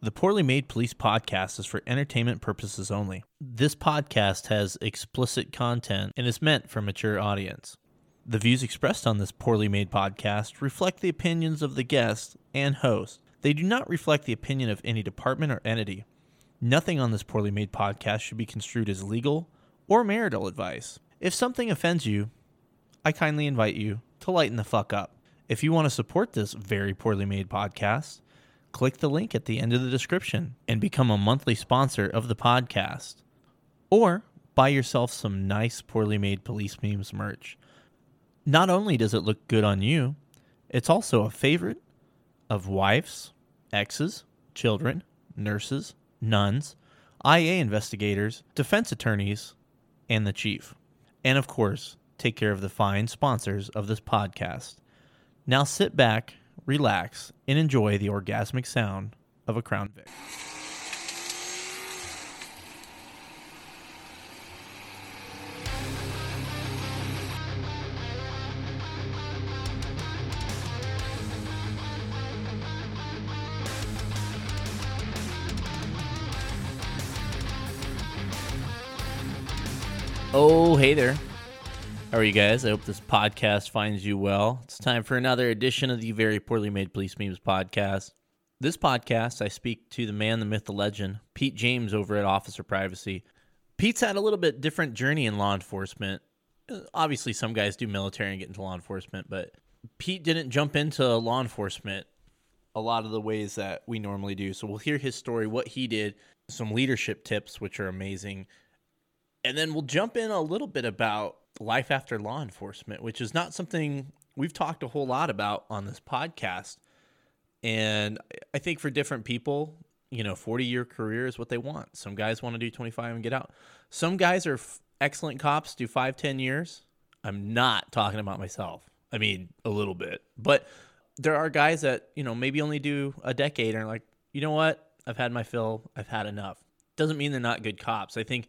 The Poorly Made Police podcast is for entertainment purposes only. This podcast has explicit content and is meant for a mature audience. The views expressed on this Poorly Made podcast reflect the opinions of the guest and host. They do not reflect the opinion of any department or entity. Nothing on this Poorly Made podcast should be construed as legal or marital advice. If something offends you, I kindly invite you to lighten the fuck up. If you want to support this very poorly made podcast, click the link at the end of the description and become a monthly sponsor of the podcast. Or buy yourself some nice poorly made police memes merch. Not only does it look good on you, it's also a favorite of wives, exes, children, nurses, nuns, IA investigators, defense attorneys, and the chief. And of course, take care of the fine sponsors of this podcast. Now sit back, relax, and enjoy the orgasmic sound of a Crown Vic. Oh, hey there. How are you guys? I hope this podcast finds you well. It's time for another edition of the Very Poorly Made Police Memes podcast. This podcast, I speak to the man, the myth, the legend, Pete James over at Officer Privacy. Pete's had a little bit different journey in law enforcement. Obviously, some guys do military and get into law enforcement, but Pete didn't jump into law enforcement a lot of the ways that we normally do. So we'll hear his story, what he did, some leadership tips, which are amazing. And then we'll jump in a little bit about life after law enforcement, which is not something we've talked a whole lot about on this podcast. And I think for different people, 40-year career is what they want. Some guys want to do 25 and get out. Some guys are excellent cops, do 5-10 years. I'm not talking about myself. I mean, a little bit. But there are guys that, maybe only do a decade and are like, you know what? I've had my fill. I've had enough. Doesn't mean they're not good cops. I think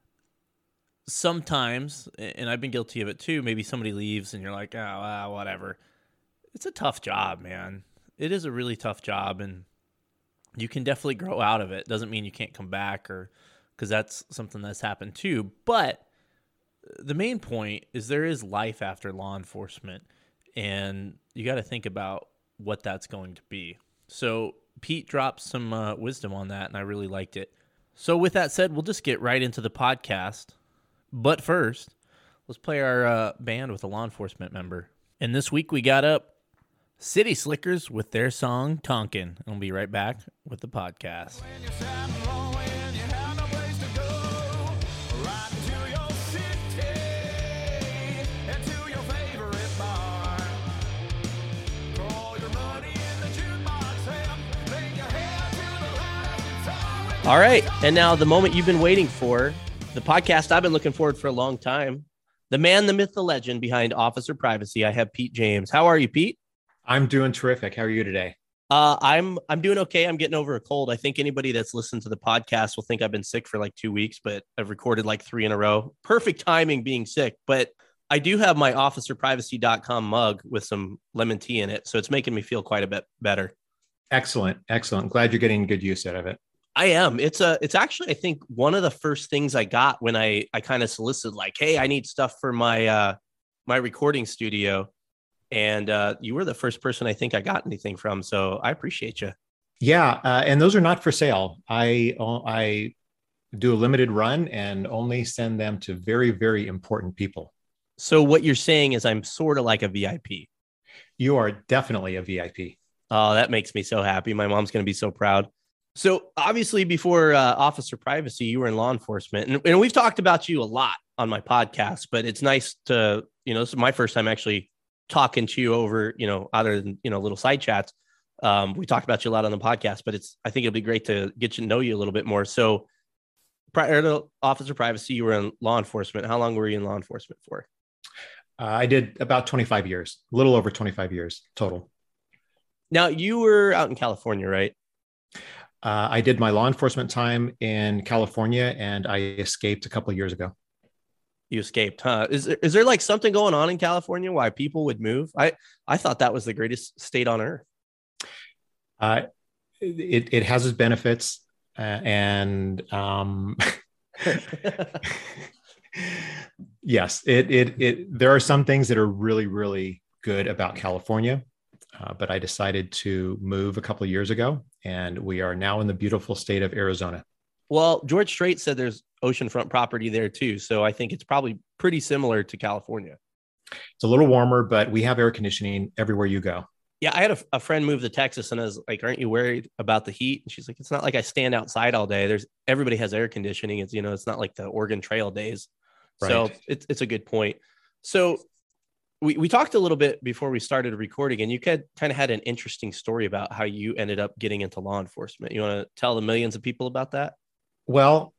sometimes, and I've been guilty of it too, maybe somebody leaves and you're like, whatever. It's a tough job, man. It is a really tough job, and you can definitely grow out of it. Doesn't mean you can't come back, or because that's something that's happened too. But the main point is there is life after law enforcement, and you got to think about what that's going to be. So Pete dropped some wisdom on that, and I really liked it. So with that said, we'll just get right into the podcast. But first, let's play our band with a law enforcement member. And this week we got up City Slickers with their song Tonkin. And we'll be right back with the podcast. All right, and now the moment you've been waiting for, the podcast I've been looking forward for a long time. The man, the myth, the legend behind Officer Privacy. I have Pete James. How are you, Pete? I'm doing terrific. How are you today? I'm doing okay. I'm getting over a cold. I think anybody that's listened to the podcast will think I've been sick for like 2 weeks, but I've recorded like 3 in a row. Perfect timing being sick, but I do have my officerprivacy.com mug with some lemon tea in it, so it's making me feel quite a bit better. Excellent. Glad you're getting good use out of it. I am. It's actually, I think, one of the first things I got when I kind of solicited, like, hey, I need stuff for my my recording studio. And you were the first person I think I got anything from. So I appreciate you. Yeah. And those are not for sale. I do a limited run and only send them to very, very important people. So what you're saying is I'm sort of like a VIP. You are definitely a VIP. Oh, that makes me so happy. My mom's going to be so proud. So obviously before Officer Privacy, you were in law enforcement, and we've talked about you a lot on my podcast, but it's nice to, this is my first time actually talking to you over, other than, little side chats. We talked about you a lot on the podcast, but I think it'll be great to get to know you a little bit more. So prior to Officer Privacy, you were in law enforcement. How long were you in law enforcement for? I did about 25 years, a little over 25 years total. Now you were out in California, right? I did my law enforcement time in California, and I escaped a couple of years ago. You escaped, huh? Is there like something going on in California why people would move? I thought that was the greatest state on earth. it has its benefits, and yes, there are some things that are really, really good about California, but I decided to move a couple of years ago, and we are now in the beautiful state of Arizona. Well, George Strait said there's oceanfront property there too. So I think it's probably pretty similar to California. It's a little warmer, but we have air conditioning everywhere you go. Yeah, I had a friend move to Texas, and I was like, "Aren't you worried about the heat?" And she's like, "It's not like I stand outside all day. Everybody has air conditioning. It's not like the Oregon Trail days." Right. So it's a good point. So we talked a little bit before we started recording, and you kind of had an interesting story about how you ended up getting into law enforcement. You want to tell the millions of people about that? Well,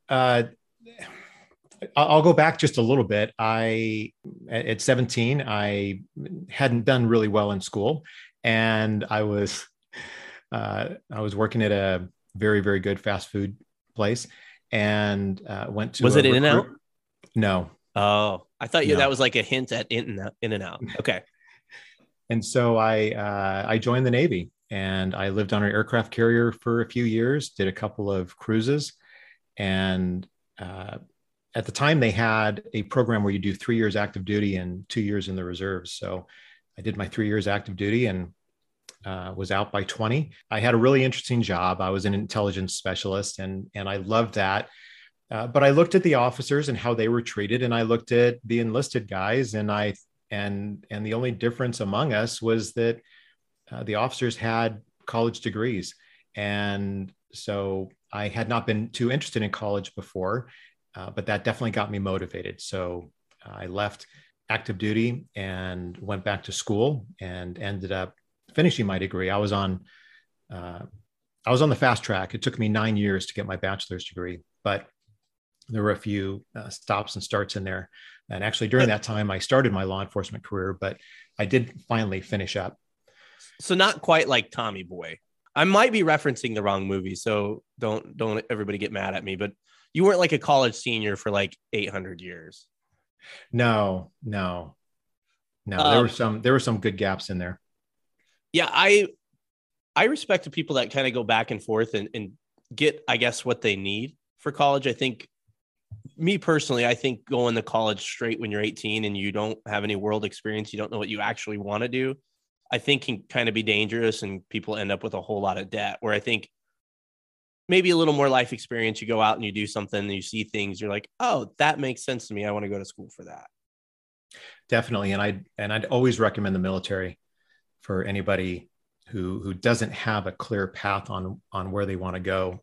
I'll go back just a little bit. At 17, I hadn't done really well in school, and I was working at a very, very good fast food place, and went to. Was it In-N-Out? No. Oh, I thought that was like a hint at In-N-Out. Okay. And so I joined the Navy, and I lived on an aircraft carrier for a few years, did a couple of cruises, and at the time they had a program where you do 3 years active duty and 2 years in the reserves. So I did my 3 years active duty and was out by 20. I had a really interesting job. I was an intelligence specialist, and I loved that. But I looked at the officers and how they were treated, and I looked at the enlisted guys, and the only difference among us was that the officers had college degrees. And so I had not been too interested in college before, but that definitely got me motivated. So I left active duty and went back to school and ended up finishing my degree. I was on the fast track. It took me 9 years to get my bachelor's degree, but there were a few stops and starts in there. And actually during that time, I started my law enforcement career, but I did finally finish up. So not quite like Tommy Boy. I might be referencing the wrong movie, so don't everybody get mad at me, but you weren't like a college senior for like 800 years. No. There were some good gaps in there. Yeah. I respect the people that kind of go back and forth and get, I guess, what they need for college. I think me personally, I think going to college straight when you're 18 and you don't have any world experience, you don't know what you actually want to do, I think can kind of be dangerous, and people end up with a whole lot of debt. Where I think maybe a little more life experience, you go out and you do something and you see things, you're like, oh, that makes sense to me. I want to go to school for that. Definitely. And I'd always recommend the military for anybody who doesn't have a clear path on where they want to go.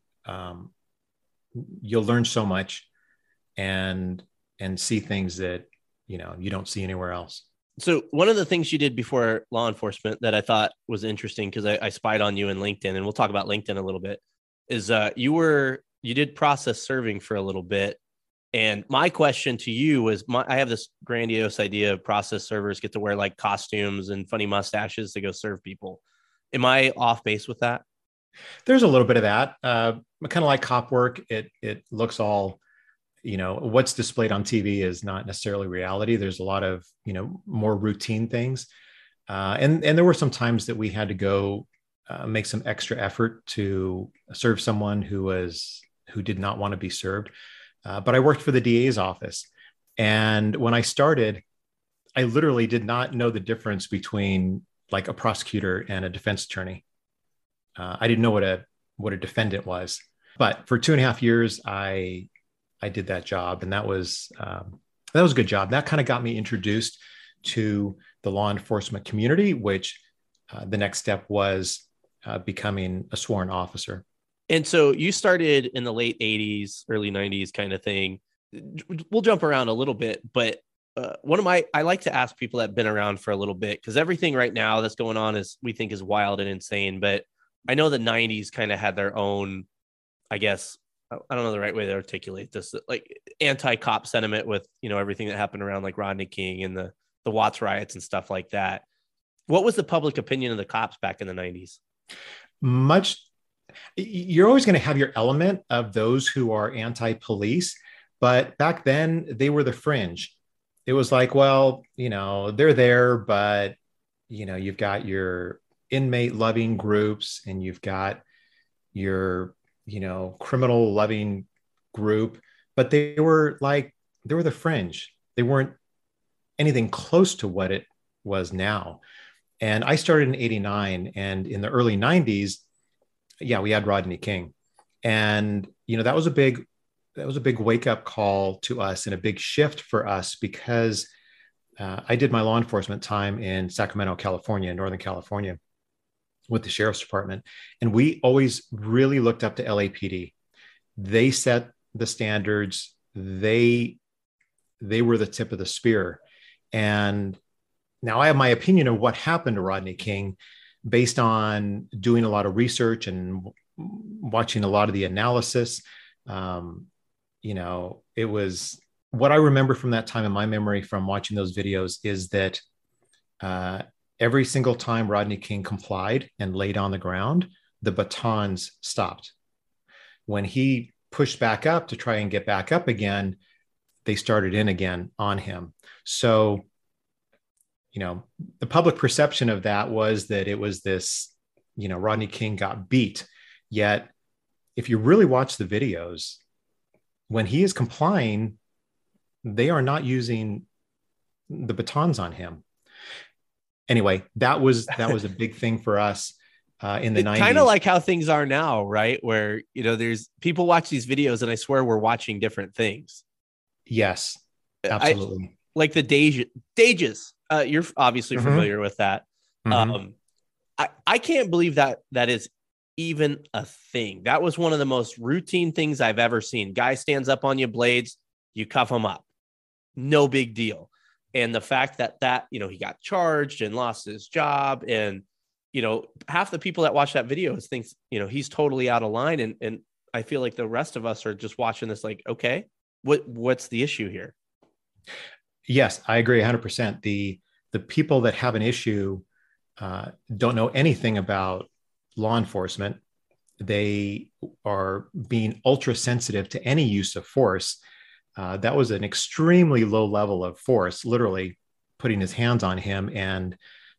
You'll learn so much and see things that, you don't see anywhere else. So one of the things you did before law enforcement that I thought was interesting, because I spied on you in LinkedIn, and we'll talk about LinkedIn a little bit, is you did process serving for a little bit. And my question to you was, I have this grandiose idea of process servers get to wear like costumes and funny mustaches to go serve people. Am I off base with that? There's a little bit of that. Kind of like cop work. It looks all, what's displayed on TV is not necessarily reality. There's a lot of, more routine things. And there were some times that we had to go make some extra effort to serve someone who did not want to be served. But I worked for the DA's office. And when I started, I literally did not know the difference between like a prosecutor and a defense attorney. I didn't know what a defendant was. But for 2.5 years, I did that job, and that was a good job. That kind of got me introduced to the law enforcement community, which the next step was becoming a sworn officer. And so you started in the late 80s, early 90s kind of thing. We'll jump around a little bit, but I like to ask people that have been around for a little bit, because everything right now that's going on we think is wild and insane. But I know the 90s kind of had their own, I guess, I don't know the right way to articulate this, like anti-cop sentiment with, everything that happened around like Rodney King and the Watts riots and stuff like that. What was the public opinion of the cops back in the 90s? You're always going to have your element of those who are anti-police, but back then they were the fringe. It was like, well, they're there, but, you've got your inmate loving groups, and you've got, your, criminal loving group, but they were the fringe. They weren't anything close to what it was now. And I started in 89, and in the early 90s, yeah, we had Rodney King. And, that was a big wake up call to us and a big shift for us because I did my law enforcement time in Sacramento, California, Northern California, with the sheriff's department. And we always really looked up to LAPD. They set the standards. They were the tip of the spear. And now I have my opinion of what happened to Rodney King based on doing a lot of research and watching a lot of the analysis. It was what I remember from that time in my memory from watching those videos is that every single time Rodney King complied and laid on the ground, the batons stopped. When he pushed back up to try and get back up again, they started in again on him. So, the public perception of that was that it was this, Rodney King got beat. Yet, if you really watch the videos, when he is complying, they are not using the batons on him. Anyway, that was a big thing for us in the 90s. Kind of like how things are now, right? Where, there's people watch these videos and I swear we're watching different things. Yes, absolutely. Like the Dages. You're obviously familiar with that. Mm-hmm. I can't believe that is even a thing. That was one of the most routine things I've ever seen. Guy stands up on you, blades, you cuff him up. No big deal. And the fact that he got charged and lost his job, and half the people that watch that video thinks he's totally out of line, and I feel like the rest of us are just watching this like, okay, what's the issue here? Yes, I agree 100%. The people that have an issue don't know anything about law enforcement. They are being ultra sensitive to any use of force. That was an extremely low level of force, literally putting his hands on him and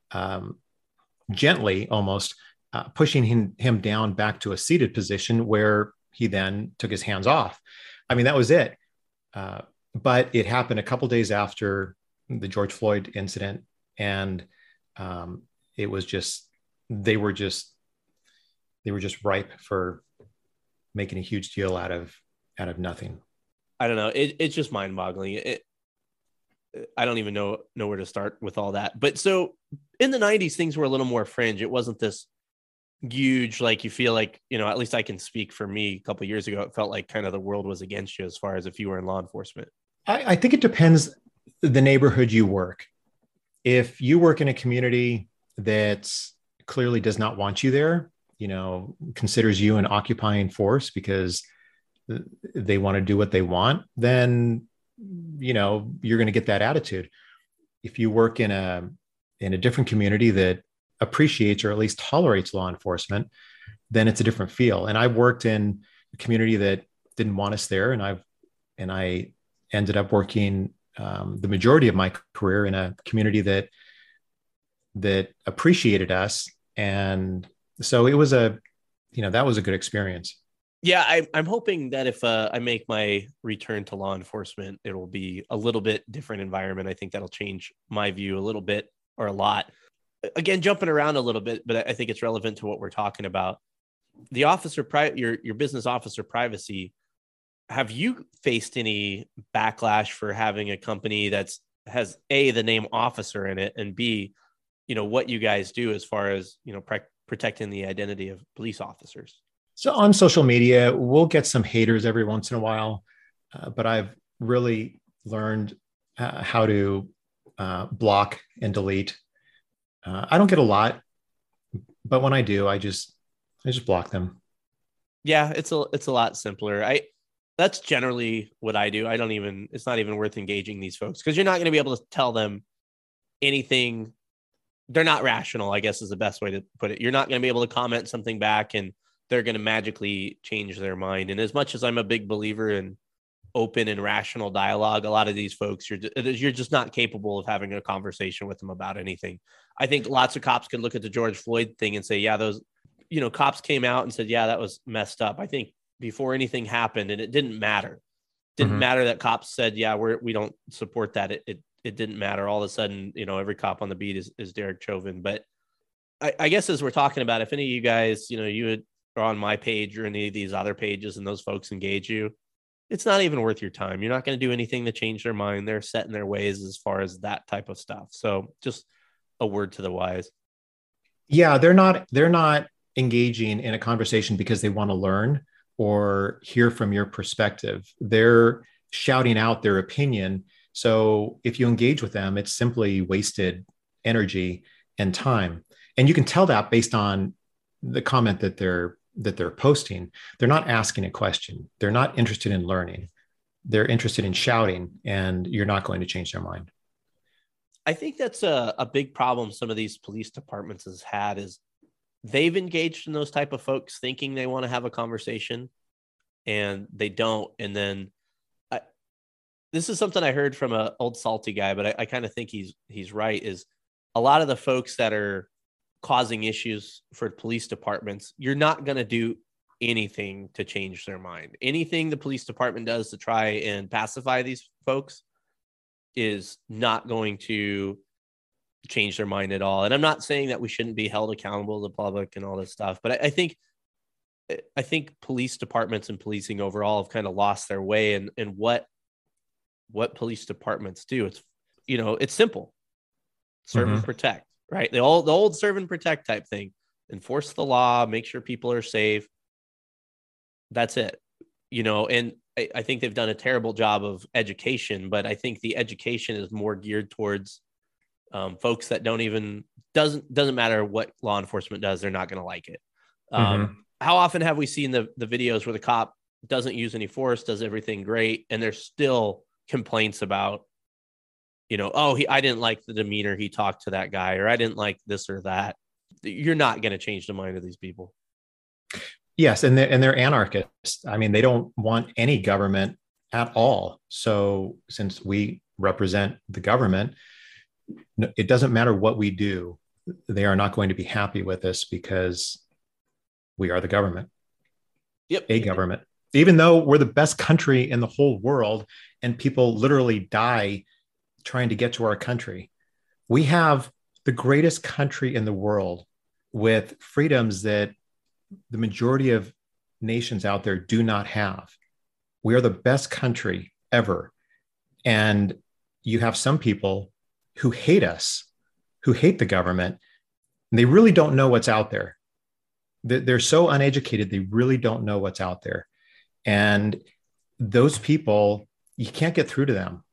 gently almost pushing him down back to a seated position where he then took his hands off. I mean, that was it. But it happened a couple days after the George Floyd incident. And it was just, they were just ripe for making a huge deal out of nothing. I don't know. It's just mind boggling. I don't even know where to start with all that. But so in the 90s, things were a little more fringe. It wasn't this huge, like you feel like, at least I can speak for me. A couple of years ago, it felt like kind of the world was against you as far as if you were in law enforcement. I think it depends the neighborhood you work. If you work in a community that clearly does not want you there, considers you an occupying force because they want to do what they want, then, you're going to get that attitude. If you work in a different community that appreciates or at least tolerates law enforcement, then it's a different feel. And I've worked in a community that didn't want us there. And I ended up working the majority of my career in a community that appreciated us. And so it was that was a good experience. Yeah, I'm hoping that if I make my return to law enforcement, it will be a little bit different environment. I think that'll change my view a little bit or a lot. Again, jumping around a little bit, but I think it's relevant to what we're talking about. The your business officer privacy. Have you faced any backlash for having a company has A, the name officer in it, and B, what you guys do as far as, protecting the identity of police officers? So on social media, we'll get some haters every once in a while, but I've really learned how to block and delete. I don't get a lot, but when I do, I just block them. Yeah, it's a lot simpler. That's generally what I do. It's not even worth engaging these folks because you're not going to be able to tell them anything. They're not rational, I guess is the best way to put it. You're not going to be able to comment something back and they're going to magically change their mind. And as much as I'm a big believer in open and rational dialogue, a lot of these folks, you're just not capable of having a conversation with them about anything. I think lots of cops can look at the George Floyd thing and say, yeah, cops came out and said, yeah, that was messed up. I think before anything happened, and it didn't matter. Didn't matter that cops said, yeah, we don't support that. It didn't matter. All of a sudden, every cop on the beat is Derek Chauvin. But I guess as we're talking about, if any of you guys, you are on my page or any of these other pages and those folks engage you, it's not even worth your time. You're not going to do anything to change their mind. They're set in their ways as far as that type of stuff. So just a word to the wise. Yeah, they're not engaging in a conversation because they want to learn or hear from your perspective. They're shouting out their opinion. So if you engage with them, it's simply wasted energy and time. And you can tell that based on the comment that they're posting. They're not asking a question. They're not interested in learning. They're interested in shouting, and you're not going to change their mind. I think that's a big problem some of these police departments has had is they've engaged in those type of folks thinking they want to have a conversation and they don't. And then this is something I heard from an old salty guy, but I kind of think he's right, is a lot of the folks that are causing issues for police departments, you're not going to do anything to change their mind. Anything the police department does to try and pacify these folks is not going to change their mind at all. And I'm not saying that we shouldn't be held accountable to the public and all this stuff, but I think police departments and policing overall have kind of lost their way. And what police departments do, it's simple: serve and protect, right? The old serve and protect type thing. Enforce the law, make sure people are safe. That's it, and I think they've done a terrible job of education, but I think the education is more geared towards folks that doesn't matter what law enforcement does, they're not going to like it. How often have we seen the videos where the cop doesn't use any force, does everything great, and there's still complaints about, I didn't like the demeanor he talked to that guy, or I didn't like this or that. You're not going to change the mind of these people. Yes, and they're anarchists. I mean, they don't want any government at all. So since we represent the government, it doesn't matter what we do. They are not going to be happy with us because we are the government. Yep. A government. Even though we're the best country in the whole world and people literally die trying to get to our country, we have the greatest country in the world with freedoms that the majority of nations out there do not have. We are the best country ever. And you have some people who hate us, who hate the government, and they really don't know what's out there. They're so uneducated, they really don't know what's out there. And those people, you can't get through to them.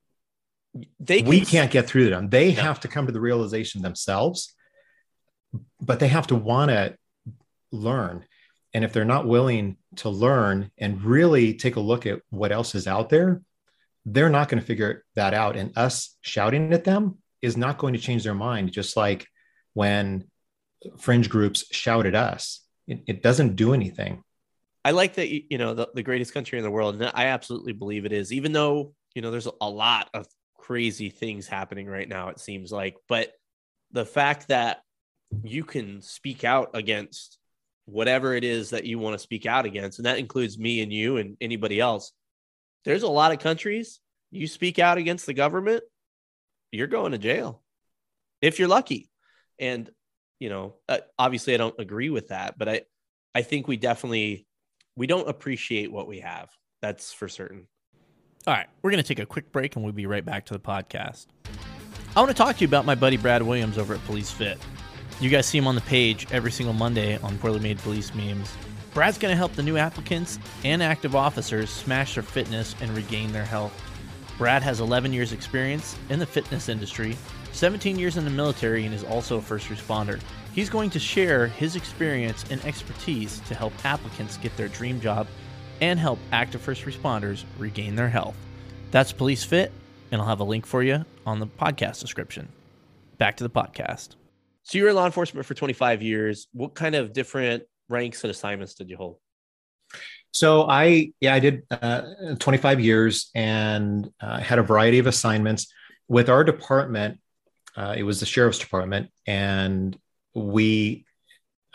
We can't get through to them. They have to come to the realization themselves, but they have to want to learn. And if they're not willing to learn and really take a look at what else is out there, they're not going to figure that out. And us shouting at them is not going to change their mind. Just like when fringe groups shout at us, it doesn't do anything. I like that, the greatest country in the world. And I absolutely believe it is, even though, there's a lot of crazy things happening right now, it seems like, but the fact that you can speak out against whatever it is that you want to speak out against, and that includes me and you and anybody else. There's a lot of countries, you speak out against the government, you're going to jail if you're lucky. And, obviously I don't agree with that, but I think we don't appreciate what we have. That's for certain. All right, we're going to take a quick break and we'll be right back to the podcast. I want to talk to you about my buddy Brad Williams over at Police Fit. You guys see him on the page every single Monday on Poorly Made Police Memes. Brad's going to help the new applicants and active officers smash their fitness and regain their health. Brad has 11 years experience in the fitness industry, 17 years in the military, and is also a first responder. He's going to share his experience and expertise to help applicants get their dream job and help active first responders regain their health. That's Police Fit, and I'll have a link for you on the podcast description. Back to the podcast. So you were in law enforcement for 25 years. What kind of different ranks and assignments did you hold? So I did 25 years and had a variety of assignments with our department. It was the sheriff's department, and we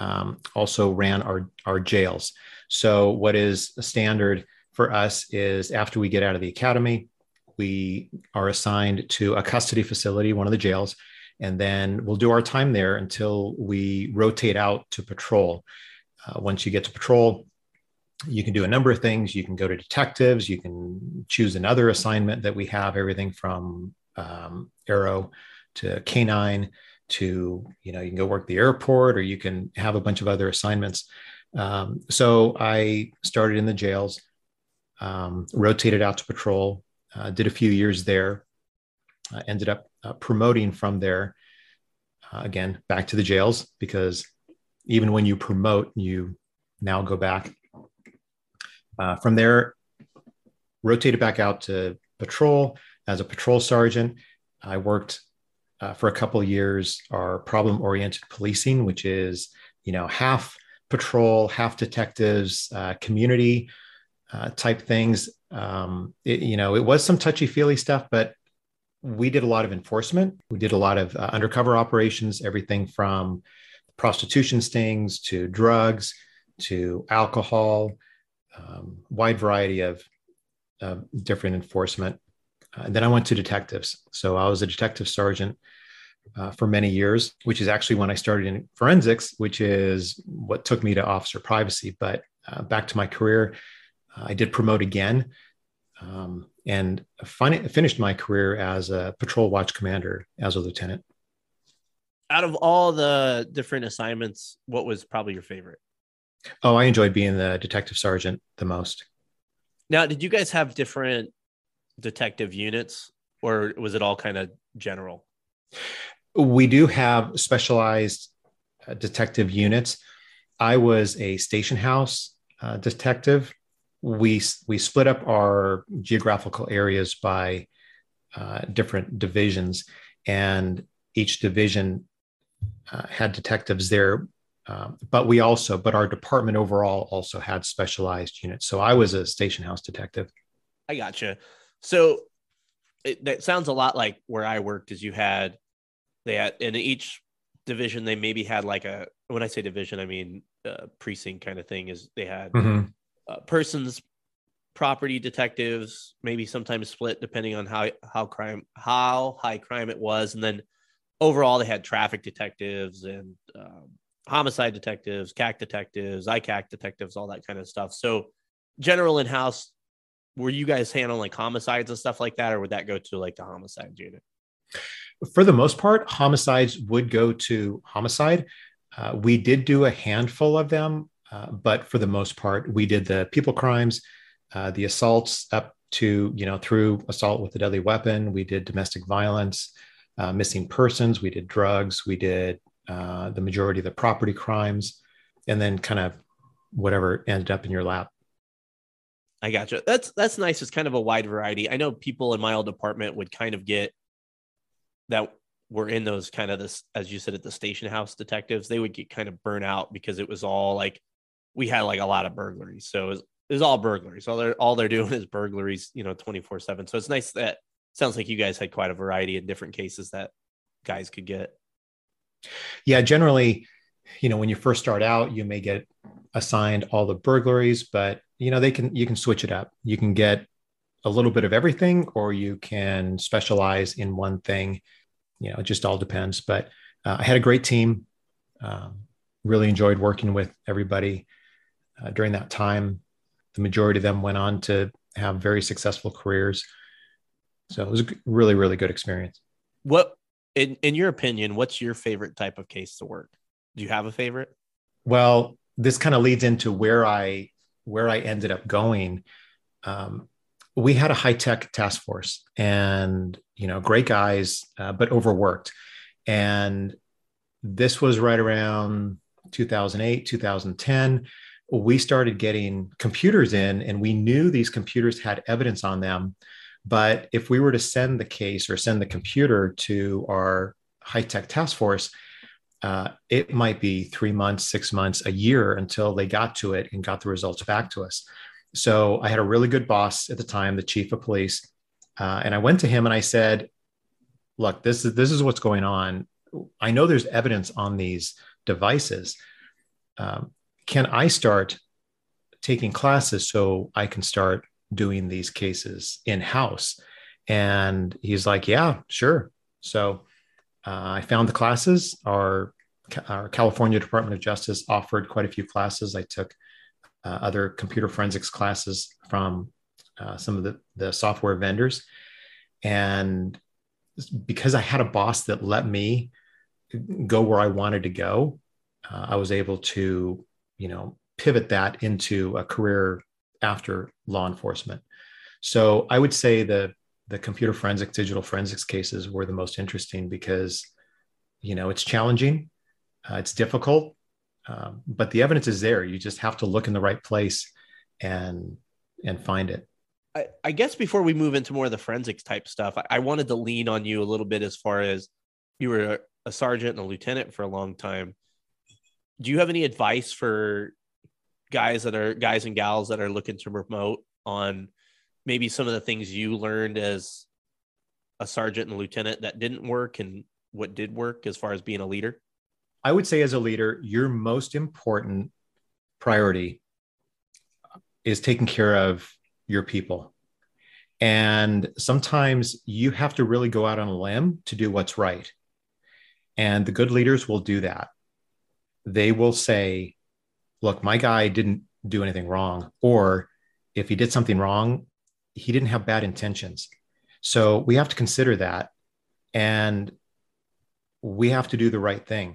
also ran our jails. So what is standard for us is after we get out of the academy, we are assigned to a custody facility, one of the jails, and then we'll do our time there until we rotate out to patrol. Once you get to patrol, you can do a number of things. You can go to detectives. You can choose another assignment that we have, everything from Aero to Canine to, you can go work the airport, or you can have a bunch of other assignments. So I started in the jails, rotated out to patrol, did a few years there, ended up promoting from there, again, back to the jails, because even when you promote, you now go back. From there, rotated back out to patrol as a patrol sergeant. I worked for a couple of years, our problem-oriented policing, which is, half patrol, half detectives, community type things. It was some touchy-feely stuff, but we did a lot of enforcement. We did a lot of undercover operations, everything from prostitution stings to drugs to alcohol, wide variety of different enforcement. And then I went to detectives. So I was a detective sergeant for many years, which is actually when I started in forensics, which is what took me to officer privacy. But back to my career, I did promote again, and finished my career as a patrol watch commander as a lieutenant. Out of all the different assignments, what was probably your favorite? Oh, I enjoyed being the detective sergeant the most. Now, did you guys have different detective units, or was it all kind of general? We do have specialized detective units. I was a station house detective. We split up our geographical areas by different divisions, and each division had detectives there. But our department overall also had specialized units. So I was a station house detective. I gotcha. So that sounds a lot like where I worked. Is they had in each division, they maybe had when I say division, I mean precinct kind of thing. Is they had persons, property detectives, maybe sometimes split depending on how high crime it was, and then overall they had traffic detectives and homicide detectives, CAC detectives, ICAC detectives, all that kind of stuff. So general in-house, were you guys handling homicides and stuff like that, or would that go to the homicide unit? For the most part, homicides would go to homicide. We did do a handful of them, but for the most part, we did the people crimes, the assaults up to, through assault with a deadly weapon. We did domestic violence, missing persons. We did drugs. We did the majority of the property crimes, and then kind of whatever ended up in your lap. I gotcha. That's nice. It's kind of a wide variety. I know people in my old department would kind of get that were in those kind of this, as you said, at the station house detectives, they would get kind of burnt out because it was all we had a lot of burglaries. So it was all burglaries. All they're doing is burglaries, 24/7. So it's nice that sounds like you guys had quite a variety of different cases that guys could get. Yeah, generally, when you first start out, you may get assigned all the burglaries, but you can switch it up. You can get a little bit of everything, or you can specialize in one thing. It just all depends. But I had a great team. Really enjoyed working with everybody during that time. The majority of them went on to have very successful careers. So it was a really, really good experience. What, in your opinion, what's your favorite type of case to work? Do you have a favorite? Well, this kind of leads into where I ended up going. We had a high-tech task force, and great guys, but overworked. And this was right around 2008, 2010. We started getting computers in, and we knew these computers had evidence on them. But if we were to send the case or send the computer to our high-tech task force, it might be 3 months, 6 months, a year until they got to it and got the results back to us. So I had a really good boss at the time, the chief of police. And I went to him and I said, look, this is what's going on. I know there's evidence on these devices, can I start taking classes so I can start doing these cases in-house? And he's like, yeah, sure. So I found the classes. Our California Department of Justice offered quite a few classes. I took other computer forensics classes from some of the software vendors. And because I had a boss that let me go where I wanted to go, I was able to, pivot that into a career after law enforcement. So I would say the computer forensics, digital forensics cases were the most interesting because, it's challenging, it's difficult, but the evidence is there. You just have to look in the right place and find it. I guess before we move into more of the forensics type stuff, I wanted to lean on you a little bit as far as you were a sergeant and a lieutenant for a long time. Do you have any advice for guys and gals that are looking to promote on maybe some of the things you learned as a sergeant and lieutenant that didn't work and what did work as far as being a leader? I would say as a leader, your most important priority is taking care of your people. And sometimes you have to really go out on a limb to do what's right. And the good leaders will do that. They will say, look, my guy didn't do anything wrong. Or if he did something wrong, he didn't have bad intentions. So we have to consider that. And we have to do the right thing.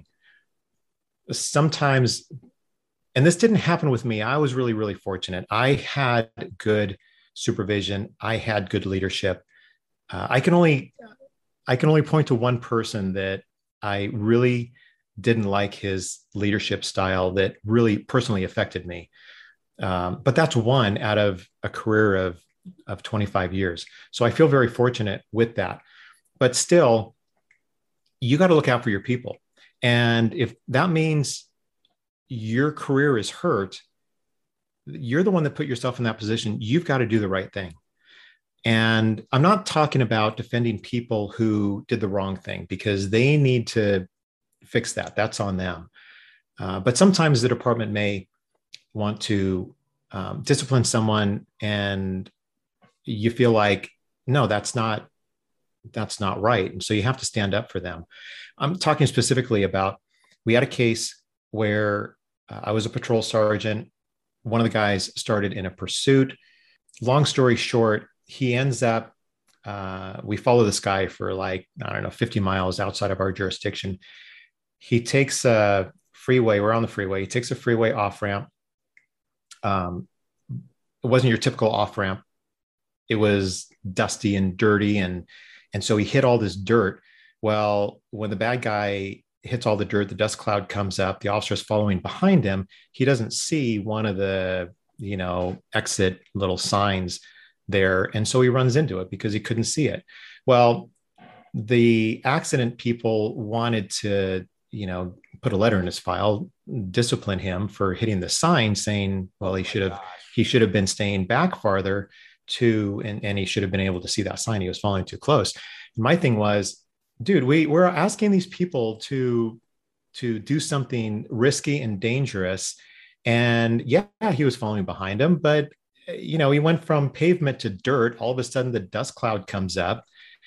Sometimes, and this didn't happen with me, I was really, really fortunate. I had good supervision. I had good leadership. I can only point to one person that I really didn't like his leadership style that really personally affected me. But that's one out of a career of 25 years. So I feel very fortunate with that. But still, you got to look out for your people. And if that means your career is hurt, you're the one that put yourself in that position. You've got to do the right thing. And I'm not talking about defending people who did the wrong thing, because they need to fix that. That's on them. But sometimes the department may want to discipline someone, and you feel like, no, that's not right. And so you have to stand up for them. I'm talking specifically about, we had a case where I was a patrol sergeant. One of the guys started in a pursuit. Long story short, he ends up, we follow this guy for 50 miles outside of our jurisdiction. He takes a freeway. We're on the freeway. He takes a freeway off ramp. It wasn't your typical off ramp. It was dusty and dirty. And so he hit all this dirt. Well, when the bad guy hits all the dirt, the dust cloud comes up, the officer's following behind him. He doesn't see one of the, exit little signs there. And so he runs into it because he couldn't see it. Well, the accident people wanted to, put a letter in his file, discipline him for hitting the sign, saying, well, he should have been staying back farther and he should have been able to see that sign. He was following too close. And my thing was, dude, we're asking these people to do something risky and dangerous. And yeah, he was following behind him, but he went from pavement to dirt. All of a sudden the dust cloud comes up.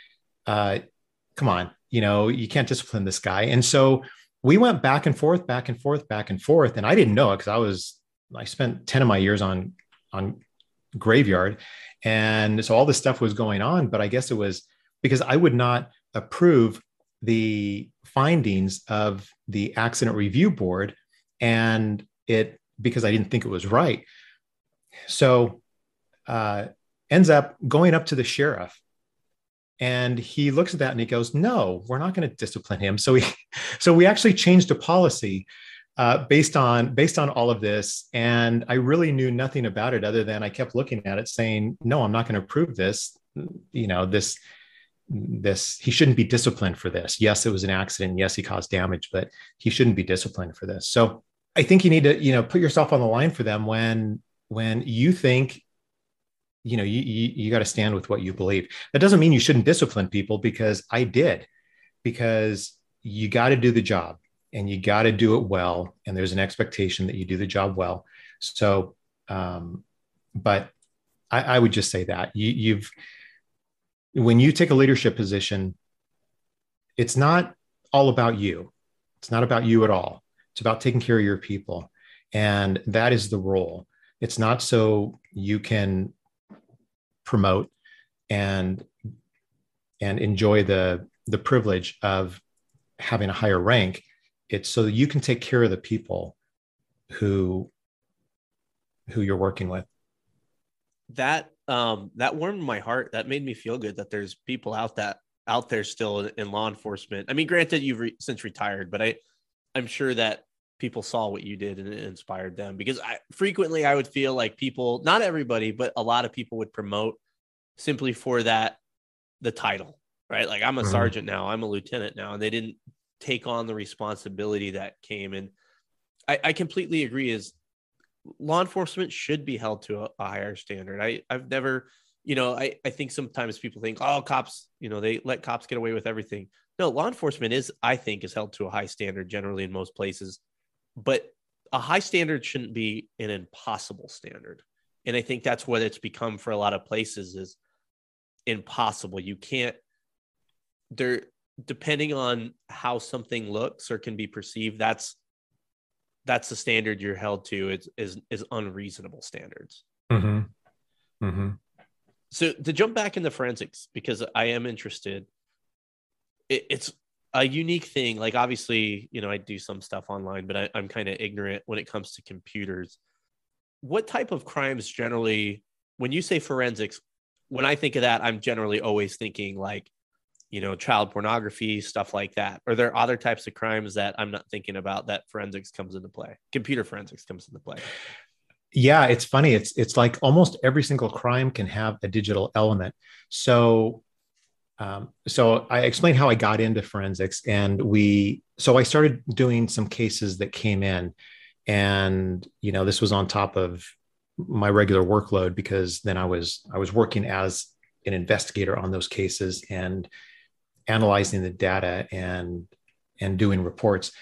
Come on, you can't discipline this guy. And so we went back and forth. And I didn't know it because I spent 10 of my years on graveyard. And so all this stuff was going on, but I guess it was because I would not approve the findings of the accident review board, and because I didn't think it was right. So ends up going up to the sheriff, and he looks at that and he goes, no, we're not going to discipline him. So we actually changed a policy based on all of this. And I really knew nothing about it other than I kept looking at it saying, no, I'm not going to approve this. This, he shouldn't be disciplined for this. Yes, it was an accident. Yes, he caused damage, but he shouldn't be disciplined for this. So I think you need to, put yourself on the line for them when you think, you got to stand with what you believe. That doesn't mean you shouldn't discipline people, because I did, because you got to do the job. and you got to do it well. And there's an expectation that you do the job well. So, but I would just say that when you take a leadership position, it's not all about you. It's not about you at all. It's about taking care of your people. And that is the role. It's not so you can promote and enjoy the privilege of having a higher rank. It's so that you can take care of the people who you're working with. That warmed my heart. That made me feel good that there's people out there still in law enforcement. I mean, granted, you've since retired, but I'm sure that people saw what you did and it inspired them, because I would feel like people, not everybody, but a lot of people would promote simply for the title, right? Like, I'm a sergeant now, I'm a lieutenant now, and they didn't take on the responsibility that came. And I completely agree, is law enforcement should be held to a higher standard. I've never, I think sometimes people think, oh, cops, they let cops get away with everything. No, law enforcement is held to a high standard generally in most places, but a high standard shouldn't be an impossible standard. And I think that's what it's become for a lot of places, is impossible. You can't, depending on how something looks or can be perceived, that's the standard you're held to, is unreasonable standards. Mm-hmm. Mm-hmm. So to jump back into forensics, because I am interested, it's a unique thing. Like, obviously, I do some stuff online, but I'm kind of ignorant when it comes to computers. What type of crimes generally, when you say forensics, when I think of that, I'm generally always thinking like, child pornography, stuff like that. Are there other types of crimes that I'm not thinking about that forensics comes into play? Computer forensics comes into play. Yeah, it's funny. It's like almost every single crime can have a digital element. So I explained how I got into forensics, and so I started doing some cases that came in, and this was on top of my regular workload, because then I was working as an investigator on those cases and analyzing the data and doing reports.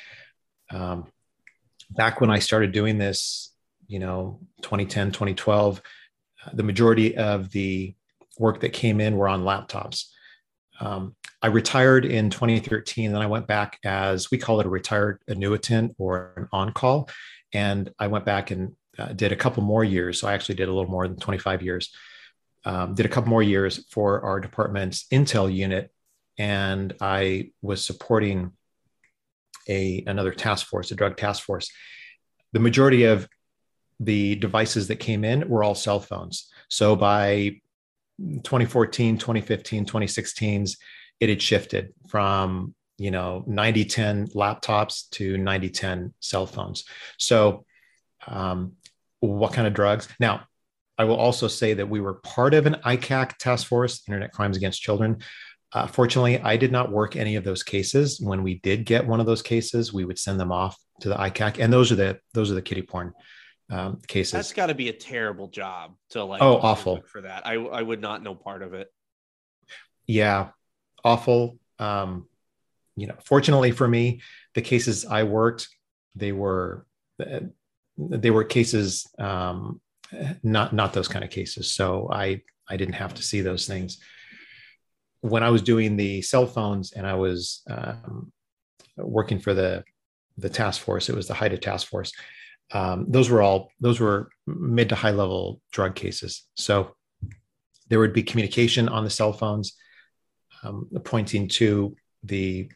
Back when I started doing this, 2010, 2012, the majority of the work that came in were on laptops. I retired in 2013, and I went back as, we call it, a retired annuitant or an on-call. And I went back and did a couple more years. So I actually did a little more than 25 years. Did a couple more years for our department's Intel unit. And I was supporting another task force, a drug task force. The majority of the devices that came in were all cell phones. So by 2014, 2015, 2016s, it had shifted from 90-10 laptops to 90-10 cell phones. So what kind of drugs? Now, I will also say that we were part of an ICAC task force, Internet Crimes Against Children. Fortunately, I did not work any of those cases. When we did get one of those cases, we would send them off to the ICAC, and those are the kiddie porn cases. That's got to be a terrible job to awful for that. I would not know part of it. Yeah, awful. Fortunately for me, the cases I worked, they were cases, not those kind of cases. So I didn't have to see those things. When I was doing the cell phones and I was working for the task force, it was the HIDTA task force. Those were mid to high level drug cases. So there would be communication on the cell phones, pointing to the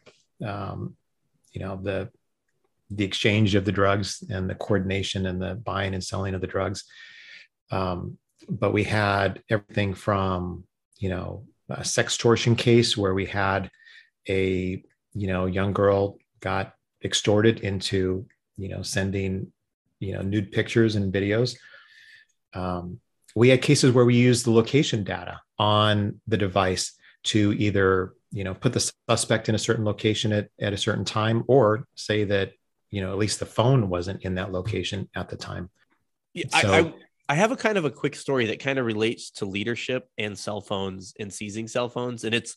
exchange of the drugs and the coordination and the buying and selling of the drugs. But we had everything from, a sextortion case where we had a, young girl got extorted into, sending, nude pictures and videos. We had cases where we used the location data on the device to either, put the suspect in a certain location at a certain time, or say that, at least the phone wasn't in that location at the time. Yeah, so, I have a kind of a quick story that kind of relates to leadership and cell phones and seizing cell phones. And it's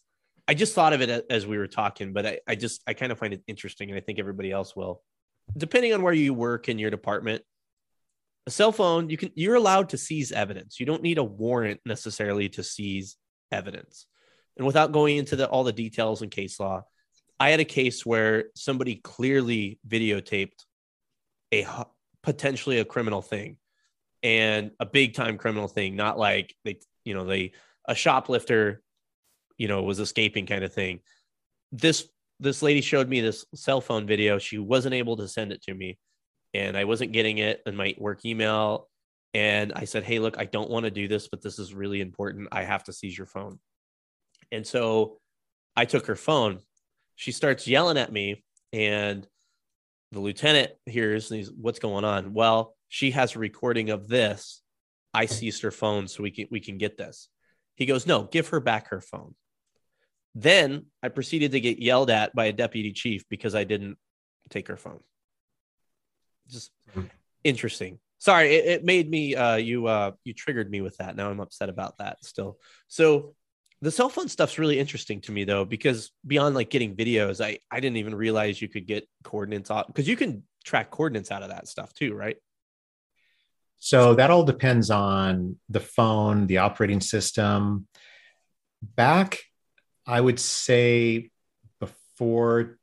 I just thought of it as we were talking, but I kind of find it interesting, and I think everybody else will. Depending on where you work in your department, a cell phone, you're allowed to seize evidence. You don't need a warrant necessarily to seize evidence. And without going into all the details in case law, I had a case where somebody clearly videotaped potentially a criminal thing, and a big time criminal thing, not like a shoplifter, was escaping kind of thing. This lady showed me this cell phone video. She wasn't able to send it to me, and I wasn't getting it in my work email. And I said, hey, look, I don't want to do this, but this is really important. I have to seize your phone. And so I took her phone. She starts yelling at me, and the lieutenant hears, and he's, what's going on? Well, she has a recording of this. I seized her phone so we can get this. He goes, no, give her back her phone. Then I proceeded to get yelled at by a deputy chief because I didn't take her phone. Just interesting. Sorry, it made me, you triggered me with that. Now I'm upset about that still. So the cell phone stuff's really interesting to me though, because beyond like getting videos, I didn't even realize you could get coordinates out, because you can track coordinates out of that stuff too, right? So that all depends on the phone, the operating system. Back, I would say before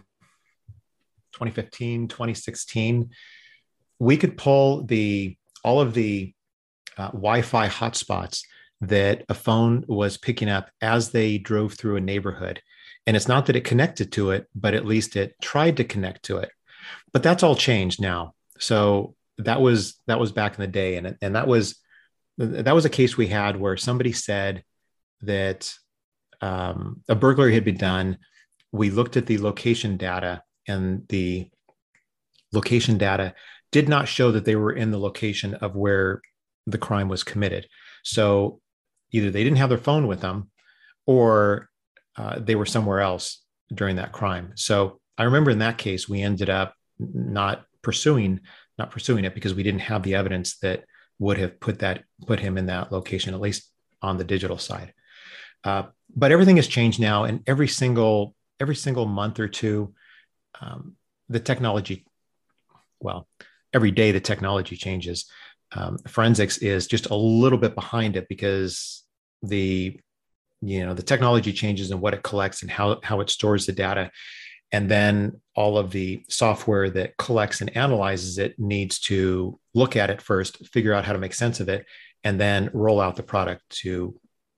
2015, 2016, we could pull all of the Wi-Fi hotspots that a phone was picking up as they drove through a neighborhood. And it's not that it connected to it, but at least it tried to connect to it. But that's all changed now. So that was back in the day. And that was a case we had where somebody said that a burglary had been done. We looked at the location data, and the location data did not show that they were in the location of where the crime was committed. So either they didn't have their phone with them, or they were somewhere else during that crime. So I remember in that case, we ended up not pursuing it because we didn't have the evidence that would have put him in that location, at least on the digital side. But everything has changed now, and every single month or two, the technology, well, every day the technology changes. Forensics is just a little bit behind it because the technology changes and what it collects and how it stores the data. And then all of the software that collects and analyzes it needs to look at it first, figure out how to make sense of it, and then roll out the product to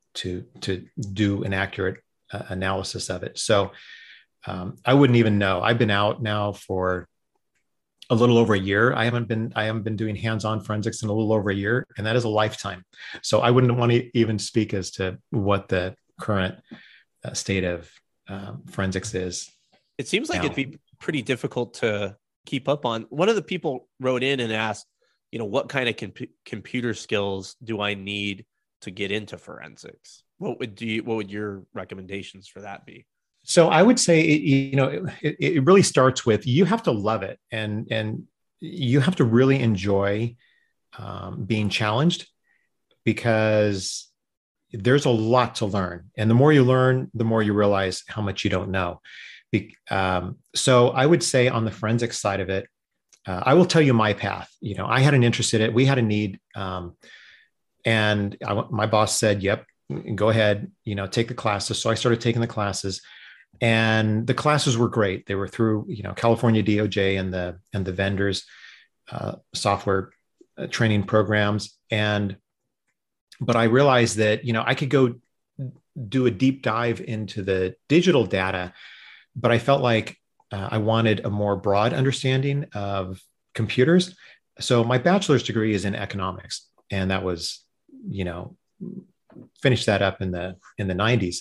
do an accurate analysis of it. So I wouldn't even know. I've been out now for a little over a year. I haven't been doing hands-on forensics in a little over a year, and that is a lifetime. So I wouldn't want to even speak as to what the current state of forensics is. It seems like it'd be pretty difficult to keep up on. One of the people wrote in and asked, what kind of computer skills do I need to get into forensics? What would your recommendations for that be? So I would say, it really starts with, you have to love it, and you have to really enjoy being challenged, because there's a lot to learn. And the more you learn, the more you realize how much you don't know. So I would say on the forensics side of it, I will tell you my path. I had an interest in it. We had a need. And my boss said, yep, go ahead, take the classes. So I started taking the classes, and the classes were great. They were through, California DOJ and the vendors, software training programs. But I realized that, I could go do a deep dive into the digital data, but I felt like I wanted a more broad understanding of computers. So my bachelor's degree is in economics, and that was, finished that up in the 90s.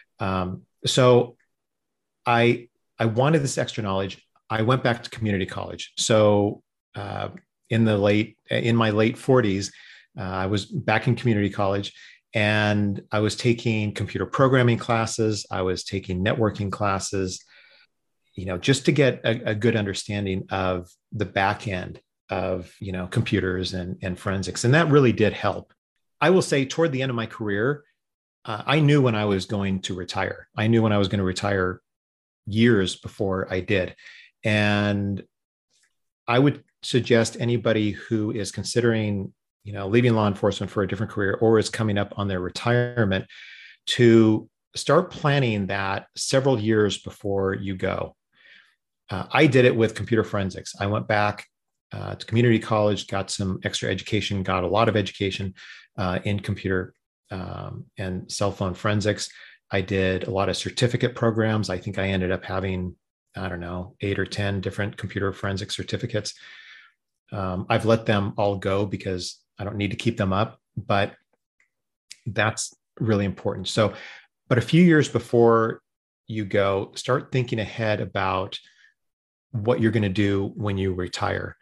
So I wanted this extra knowledge. I went back to community college. So in my late 40s, I was back in community college, and I was taking computer programming classes. I was taking networking classes, just to get a good understanding of the back end of, computers and forensics. And that really did help. I will say toward the end of my career, I knew when I was going to retire. I knew when I was going to retire years before I did. And I would suggest anybody who is considering, leaving law enforcement for a different career or is coming up on their retirement to start planning that several years before you go. I did it with computer forensics. I went back to community college, got some extra education, got a lot of education in computer and cell phone forensics. I did a lot of certificate programs. I think I ended up having, I don't know, 8 or 10 different computer forensic certificates. I've let them all go because I don't need to keep them up, but that's really important. So, but a few years before you go, start thinking ahead about what you're going to do when you retire.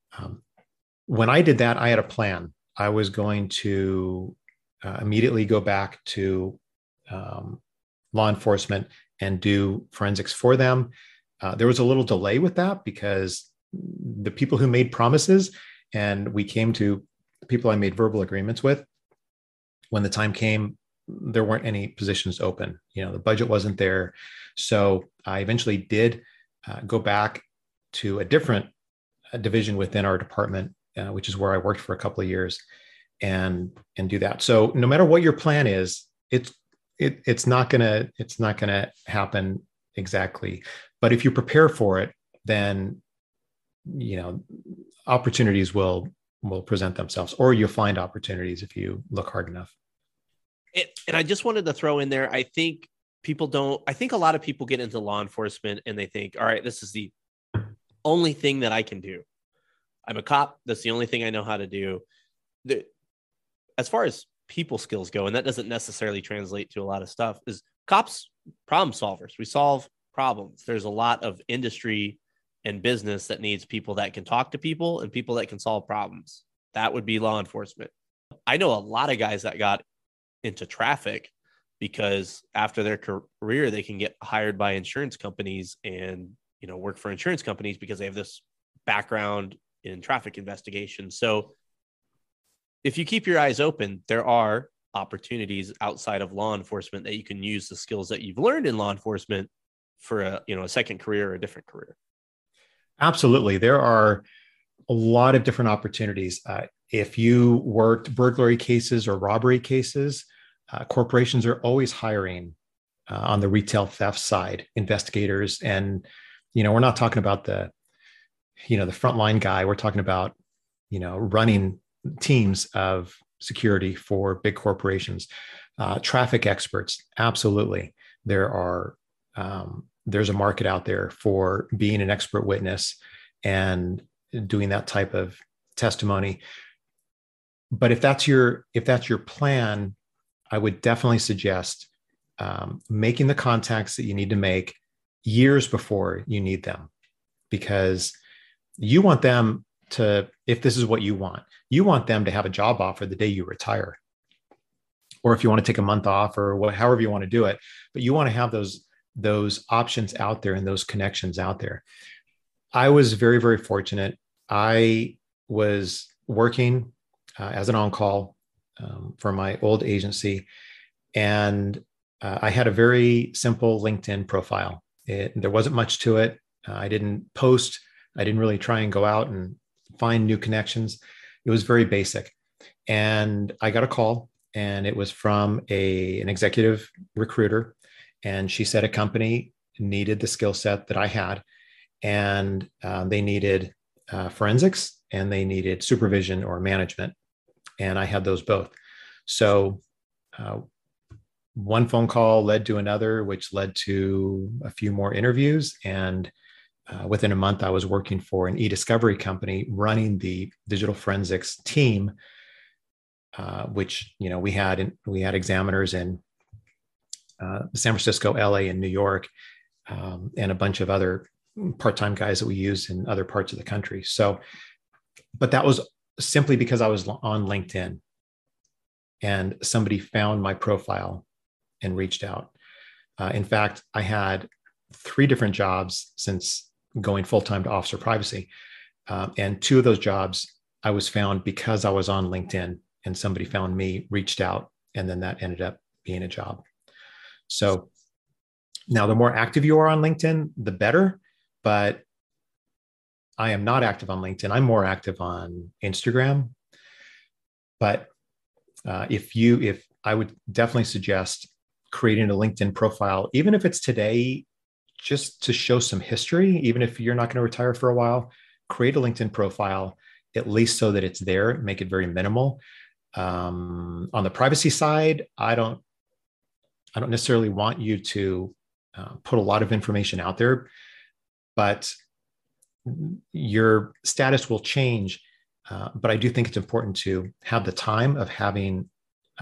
When I did that, I had a plan. I was going to immediately go back to law enforcement and do forensics for them. There was a little delay with that because the people who made promises and we came to the people I made verbal agreements with, when the time came, there weren't any positions open. The budget wasn't there. So I eventually did go back to a different division within our department, which is where I worked for a couple of years, and do that. So no matter what your plan is, it's not gonna happen exactly. But if you prepare for it, then opportunities will present themselves, or you'll find opportunities if you look hard enough. And I just wanted to throw in there, I think a lot of people get into law enforcement and they think, all right, this is the only thing that I can do. I'm a cop. That's the only thing I know how to do. As far as people skills go, and that doesn't necessarily translate to a lot of stuff, is cops problem solvers. We solve problems. There's a lot of industry and business that needs people that can talk to people and people that can solve problems. That would be law enforcement. I know a lot of guys that got into traffic because after their career, they can get hired by insurance companies and, work for insurance companies because they have this background in traffic investigation. So if you keep your eyes open, there are opportunities outside of law enforcement that you can use the skills that you've learned in law enforcement for a second career or a different career. Absolutely. There are a lot of different opportunities. If you worked burglary cases or robbery cases, corporations are always hiring on the retail theft side, investigators. And, we're not talking about the frontline guy. We're talking about, running teams of security for big corporations, traffic experts. Absolutely. There's a market out there for being an expert witness and doing that type of testimony. But if that's your plan, I would definitely suggest making the contacts that you need to make years before you need them, because you want them to, if this is what you want them to have a job offer the day you retire, or if you want to take a month off or however you want to do it, but you want to have those options out there and those connections out there. I was very, very fortunate. I was working as an on-call for my old agency, and I had a very simple LinkedIn profile. There wasn't much to it. I didn't post. I didn't really try and go out and find new connections. It was very basic. And I got a call, and it was from an executive recruiter. And she said a company needed the skill set that I had, and they needed forensics and they needed supervision or management. And I had those both. So one phone call led to another, which led to a few more interviews. And within a month, I was working for an e-discovery company running the digital forensics team, which, we had examiners in San Francisco, LA, and New York, and a bunch of other part-time guys that we used in other parts of the country. So, but that was simply because I was on LinkedIn and somebody found my profile and reached out. In fact, I had 3 different jobs since going full-time to officer privacy. And 2 of those jobs I was found because I was on LinkedIn and somebody found me, reached out, and then that ended up, be in a job. So now the more active you are on LinkedIn, the better, but I am not active on LinkedIn. I'm more active on Instagram. But if I would definitely suggest creating a LinkedIn profile, even if it's today, just to show some history, even if you're not going to retire for a while, create a LinkedIn profile, at least so that it's there, make it very minimal. On the privacy side, I don't necessarily want you to put a lot of information out there, but your status will change. But I do think it's important to have the time of having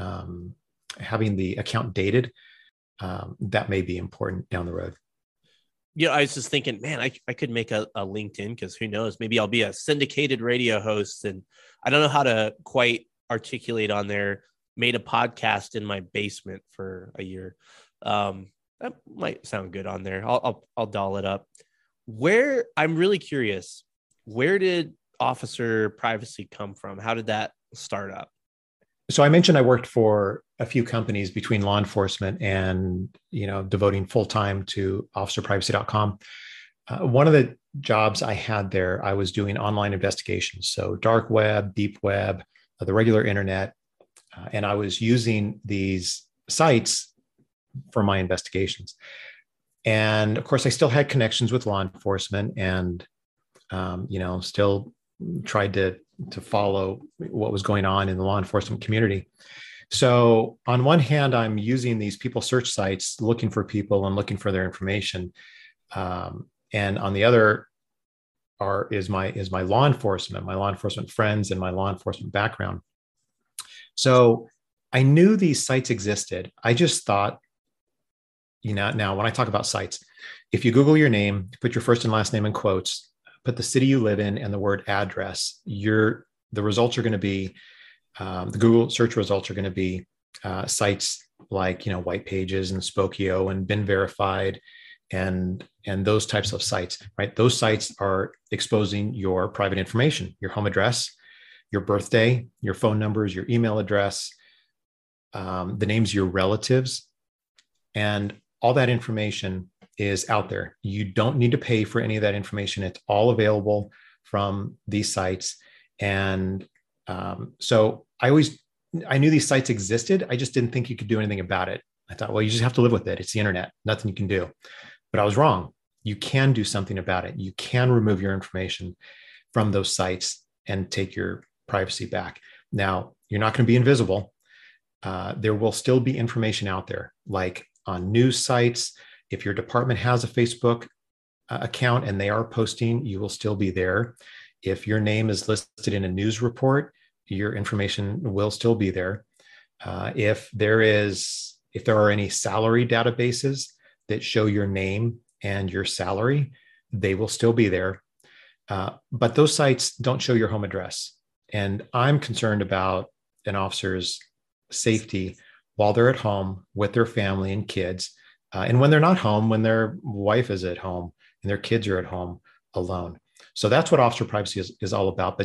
the account dated. That may be important down the road. Yeah, I was just thinking, man, I could make a LinkedIn, because who knows, maybe I'll be a syndicated radio host, and I don't know how to quite articulate on there. Made a podcast in my basement for a year. That might sound good on there. I'll doll it up. I'm really curious, where did Officer Privacy come from? How did that start up? So I mentioned I worked for a few companies between law enforcement and, devoting full time to officerprivacy.com. One of the jobs I had there, I was doing online investigations. So dark web, deep web, the regular internet. And I was using these sites for my investigations. And of course, I still had connections with law enforcement and, still tried to follow what was going on in the law enforcement community. So on one hand, I'm using these people search sites, looking for people and looking for their information. And on the other is my law enforcement friends and my law enforcement background. So I knew these sites existed. I just thought, now when I talk about sites, if you Google your name, put your first and last name in quotes, put the city you live in and the word address, the results are going to be, the Google search results are going to be sites like, White Pages and Spokeo and Been Verified and those types of sites, right? Those sites are exposing your private information, your home address, your birthday, your phone numbers, your email address, the names of your relatives, and all that information is out there. You don't need to pay for any of that information. It's all available from these sites. And so I knew these sites existed. I just didn't think you could do anything about it. I thought, well, you just have to live with it. It's the internet, nothing you can do. But I was wrong. You can do something about it. You can remove your information from those sites and take your privacy back. Now, you're not going to be invisible. There will still be information out there, like on news sites. If your department has a Facebook account and they are posting, you will still be there. If your name is listed in a news report, your information will still be there. If there are any salary databases that show your name and your salary, they will still be there. But those sites don't show your home address. And I'm concerned about an officer's safety while they're at home with their family and kids. And when they're not home, when their wife is at home and their kids are at home alone. So that's what officer privacy is all about.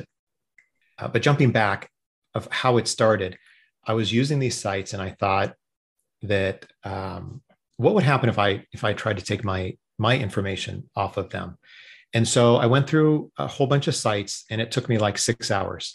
But jumping back of how it started, I was using these sites and I thought that what would happen if I tried to take my information off of them? And so I went through a whole bunch of sites and it took me like 6 hours.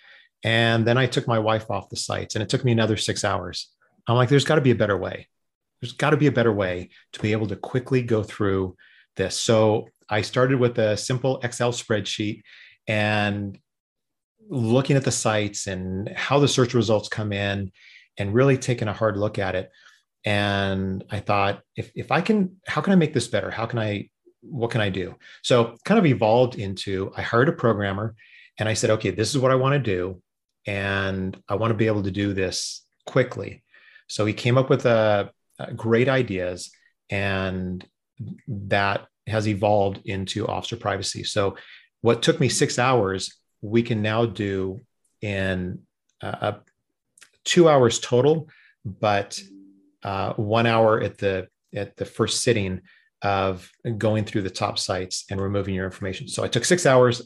And then I took my wife off the sites and it took me another 6 hours. I'm like, there's got to be a better way. There's got to be a better way to be able to quickly go through this. So I started with a simple Excel spreadsheet and looking at the sites and how the search results come in and really taking a hard look at it. And I thought, if I can, how can I make this better? What can I do? So kind of evolved into, I hired a programmer and I said, okay, this is what I want to do. And I want to be able to do this quickly. So he came up with great ideas, and that has evolved into officer privacy. So what took me 6 hours, we can now do in 2 hours total, but 1 hour at the first sitting of going through the top sites and removing your information. So I took 6 hours,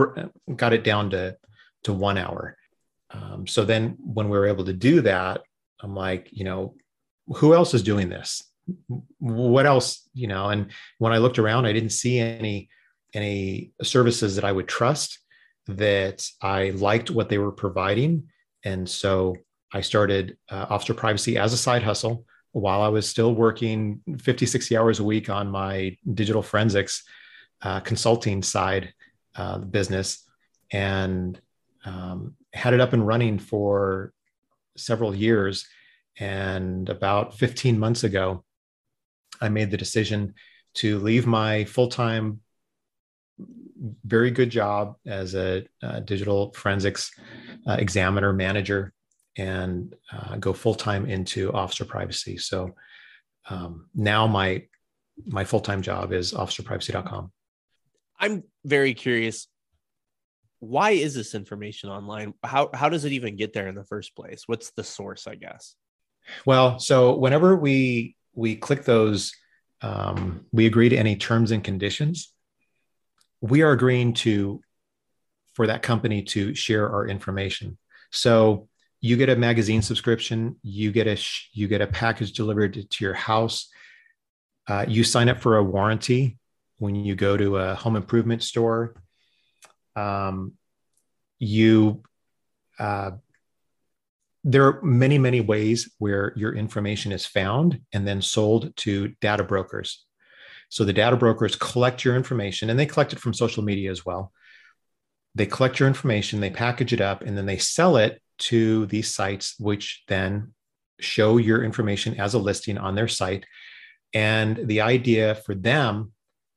got it down to 1 hour. So then when we were able to do that, I'm like, who else is doing this? What else, and when I looked around, I didn't see any services that I would trust, that I liked what they were providing. And so I started Officer Privacy as a side hustle while I was still working 50, 60 hours a week on my digital forensics consulting side business, and had it up and running for several years. And about 15 months ago, I made the decision to leave my full-time, very good job as a digital forensics examiner manager, and go full-time into Officer Privacy. So now my full-time job is officerprivacy.com. I'm very curious. Why is this information online? How does it even get there in the first place? What's the source, I guess? Well, so whenever we click those, we agree to any terms and conditions, we are agreeing for that company to share our information. So you get a magazine subscription, you get a package delivered to your house. You sign up for a warranty when you go to a home improvement store. There are many, many ways where your information is found and then sold to data brokers. So the data brokers collect your information, and they collect it from social media as well. They collect your information, they package it up, and then they sell it to these sites, which then show your information as a listing on their site. And the idea for them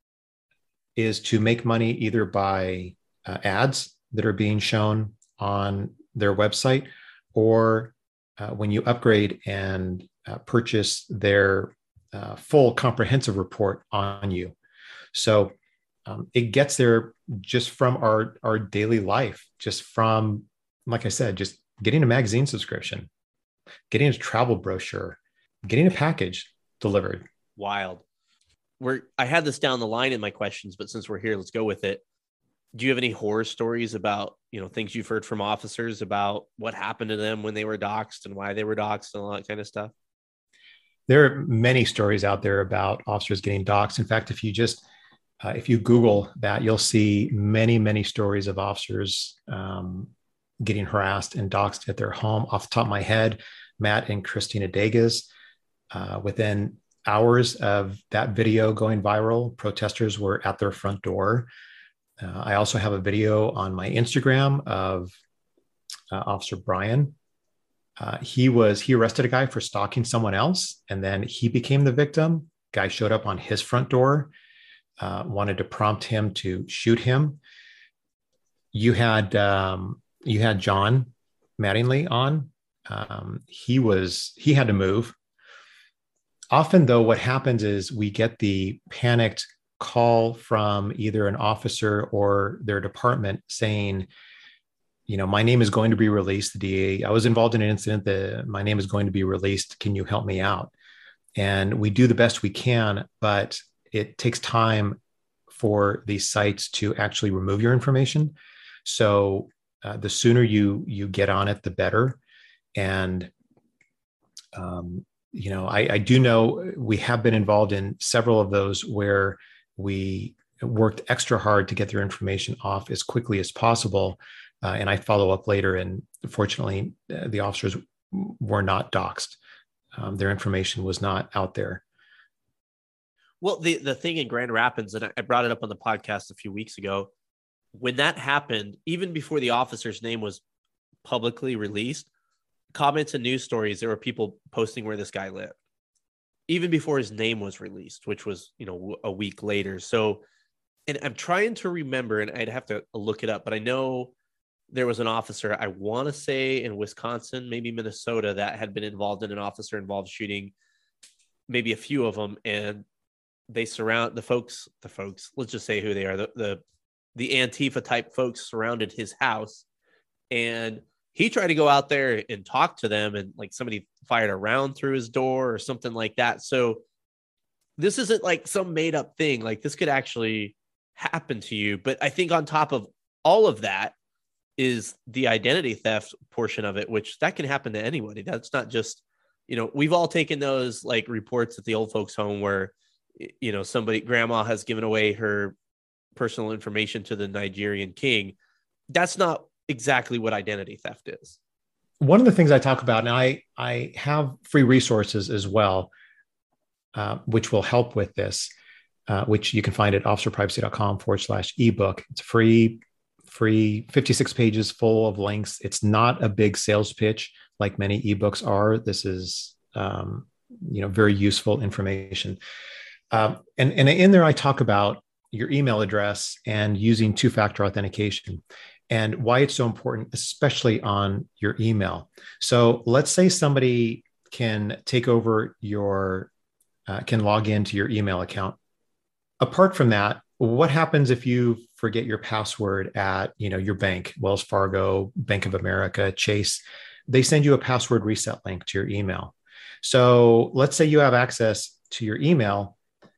is to make money either by ads that are being shown on their website, or when you upgrade and purchase their full comprehensive report on you. So it gets there just from our daily life, just from, like I said, just getting a magazine subscription, getting a travel brochure, getting a package delivered. Wild. I had this down the line in my questions, but since we're here, let's go with it. Do you have any horror stories about, things you've heard from officers about what happened to them when they were doxxed and why they were doxxed and all that kind of stuff? There are many stories out there about officers getting doxxed. In fact, if you Google that, you'll see many, many stories of officers getting harassed and doxxed at their home. Off the top of my head, Matt and Christina Degas, within hours of that video going viral, protesters were at their front door. I also have a video on my Instagram of Officer Brian. He arrested a guy for stalking someone else, and then he became the victim. Guy showed up on his front door, wanted to prompt him to shoot him. You had John Mattingly on. He had to move. Often, though, what happens is we get the panicked call from either an officer or their department saying, my name is going to be released. The DA, I was involved in an incident. My name is going to be released. Can you help me out? And we do the best we can, but it takes time for these sites to actually remove your information. So the sooner you get on it, the better. And I do know we have been involved in several of those where we worked extra hard to get their information off as quickly as possible. And I follow up later, and fortunately, the officers were not doxxed. Their information was not out there. Well, the thing in Grand Rapids, and I brought it up on the podcast a few weeks ago, when that happened, even before the officer's name was publicly released, comments and news stories, there were people posting where this guy lived, even before his name was released, which was, a week later. So, and I'm trying to remember, and I'd have to look it up, but I know there was an officer, I want to say in Wisconsin, maybe Minnesota, that had been involved in an officer-involved shooting, maybe a few of them, and they surround the folks, let's just say who they are, the Antifa type folks surrounded his house, and he tried to go out there and talk to them, and like somebody fired a round through his door or something like that. So this isn't like some made up thing. Like this could actually happen to you. But I think on top of all of that is the identity theft portion of it, which that can happen to anybody. That's not just we've all taken those like reports at the old folks home where, grandma has given away her personal information to the Nigerian king. That's not exactly what identity theft is. One of the things I talk about, and I have free resources as well, which will help with this, which you can find at officerprivacy.com/ebook. It's free 56 pages full of links. It's not a big sales pitch like many ebooks are. This is, very useful information. And in there, I talk about your email address and using two-factor authentication and why it's so important, especially on your email. So let's say somebody can take over can log into your email account. Apart from that, what happens if you forget your password at, your bank, Wells Fargo, Bank of America, Chase? They send you a password reset link to your email. So let's say you have access to your email.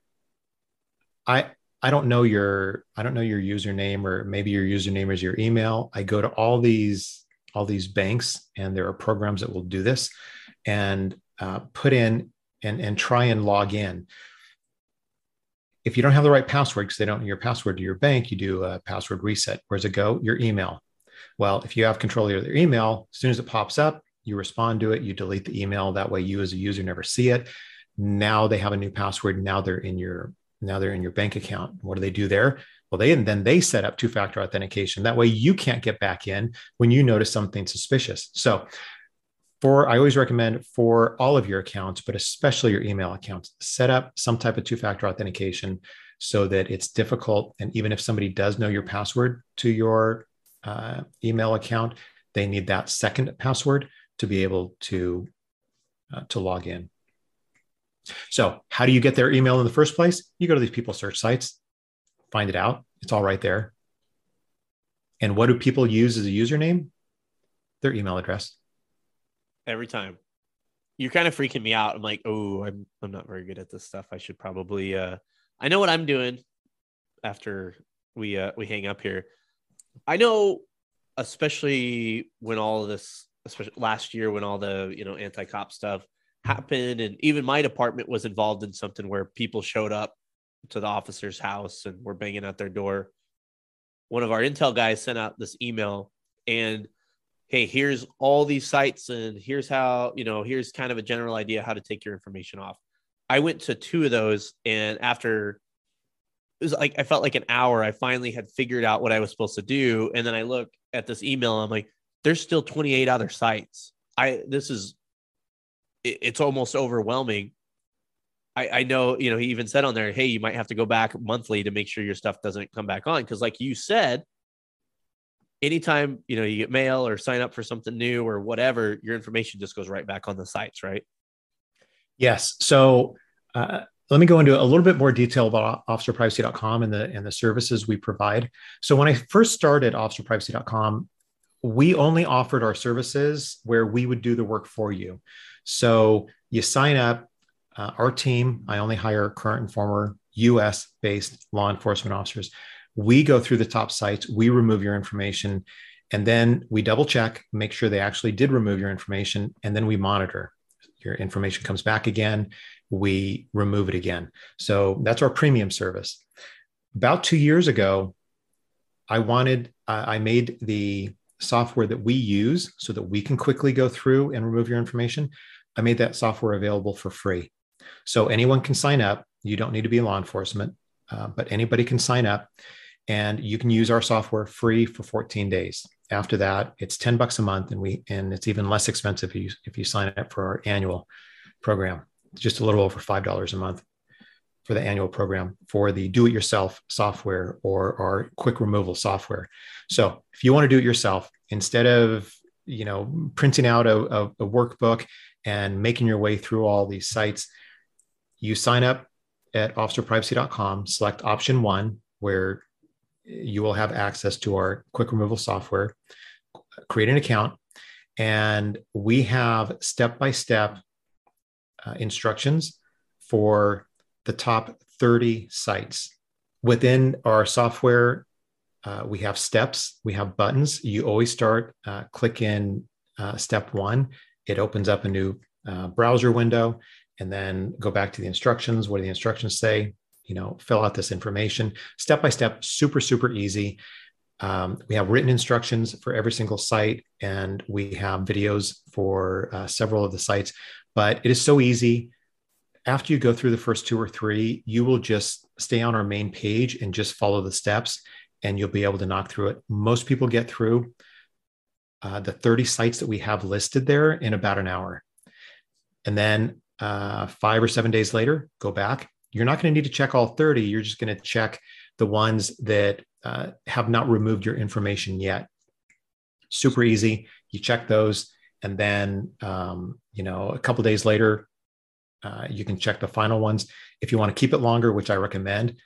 I don't know your username, or maybe your username is your email. I go to all these banks, and there are programs that will do this, and put in and try and log in. If you don't have the right password, because they don't know your password to your bank, you do a password reset. Where does it go? Your email. Well, if you have control of your email, as soon as it pops up, you respond to it, you delete the email. That way you as a user never see it. Now they have a new password. Now they're in your bank account. What do they do there? Well, they set up two-factor authentication. That way you can't get back in when you notice something suspicious. So I always recommend for all of your accounts, but especially your email accounts, set up some type of two-factor authentication so that it's difficult. And even if somebody does know your password to your email account, they need that second password to be able to log in. So how do you get their email in the first place? You go to these people search sites, find it out. It's all right there. And what do people use as a username? Their email address. Every time. You're kind of freaking me out. I'm like, oh, I'm not very good at this stuff. I should probably, I know what I'm doing after we hang up here. I know, especially when all of this, especially last year when all the, anti-cop stuff happened, and even my department was involved in something where people showed up to the officer's house and were banging at their door. One of our intel guys sent out this email and, hey, here's all these sites and here's how, here's kind of a general idea how to take your information off. I went to 2 of those, and after it was like, I felt like an hour, I finally had figured out what I was supposed to do. And then I look at this email, I'm like, there's still 28 other sites. It's almost overwhelming. I know, he even said on there, hey, you might have to go back monthly to make sure your stuff doesn't come back on. Cause like you said, anytime, you get mail or sign up for something new or whatever, your information just goes right back on the sites, right? Yes. So let me go into a little bit more detail about officerprivacy.com and the services we provide. So when I first started officerprivacy.com, we only offered our services where we would do the work for you. So you sign up, our team, I only hire current and former US-based law enforcement officers. We go through the top sites, we remove your information, and then we double check, make sure they actually did remove your information, and then we monitor. Your information comes back again, we remove it again. So that's our premium service. About 2 years ago, I made the software that we use so that we can quickly go through and remove your information. I made that software available for free. So anyone can sign up. You don't need to be law enforcement, but anybody can sign up, and you can use our software free for 14 days. After that, it's $10 a month, and it's even less expensive if you sign up for our annual program. It's just a little over $5 a month for the annual program for the do-it-yourself software or our quick removal software. So if you want to do it yourself, instead of printing out a workbook and making your way through all these sites, you sign up at officerprivacy.com, select option 1, where you will have access to our quick removal software, create an account, and we have step-by-step instructions for the top 30 sites. Within our software, we have steps, we have buttons. You always start, click in step 1. It opens up a new browser window, and then go back to the instructions. What do the instructions say? Fill out this information step by step, super, super easy. We have written instructions for every single site, and we have videos for several of the sites, but it is so easy. After you go through the first 2 or 3, you will just stay on our main page and just follow the steps, and you'll be able to knock through it. Most people get through the 30 sites that we have listed there in about an hour. And then 5 or 7 days later, go back. You're not going to need to check all 30. You're just going to check the ones that have not removed your information yet. Super easy. You check those. And then, a couple of days later, you can check the final ones. If you want to keep it longer, which I recommend,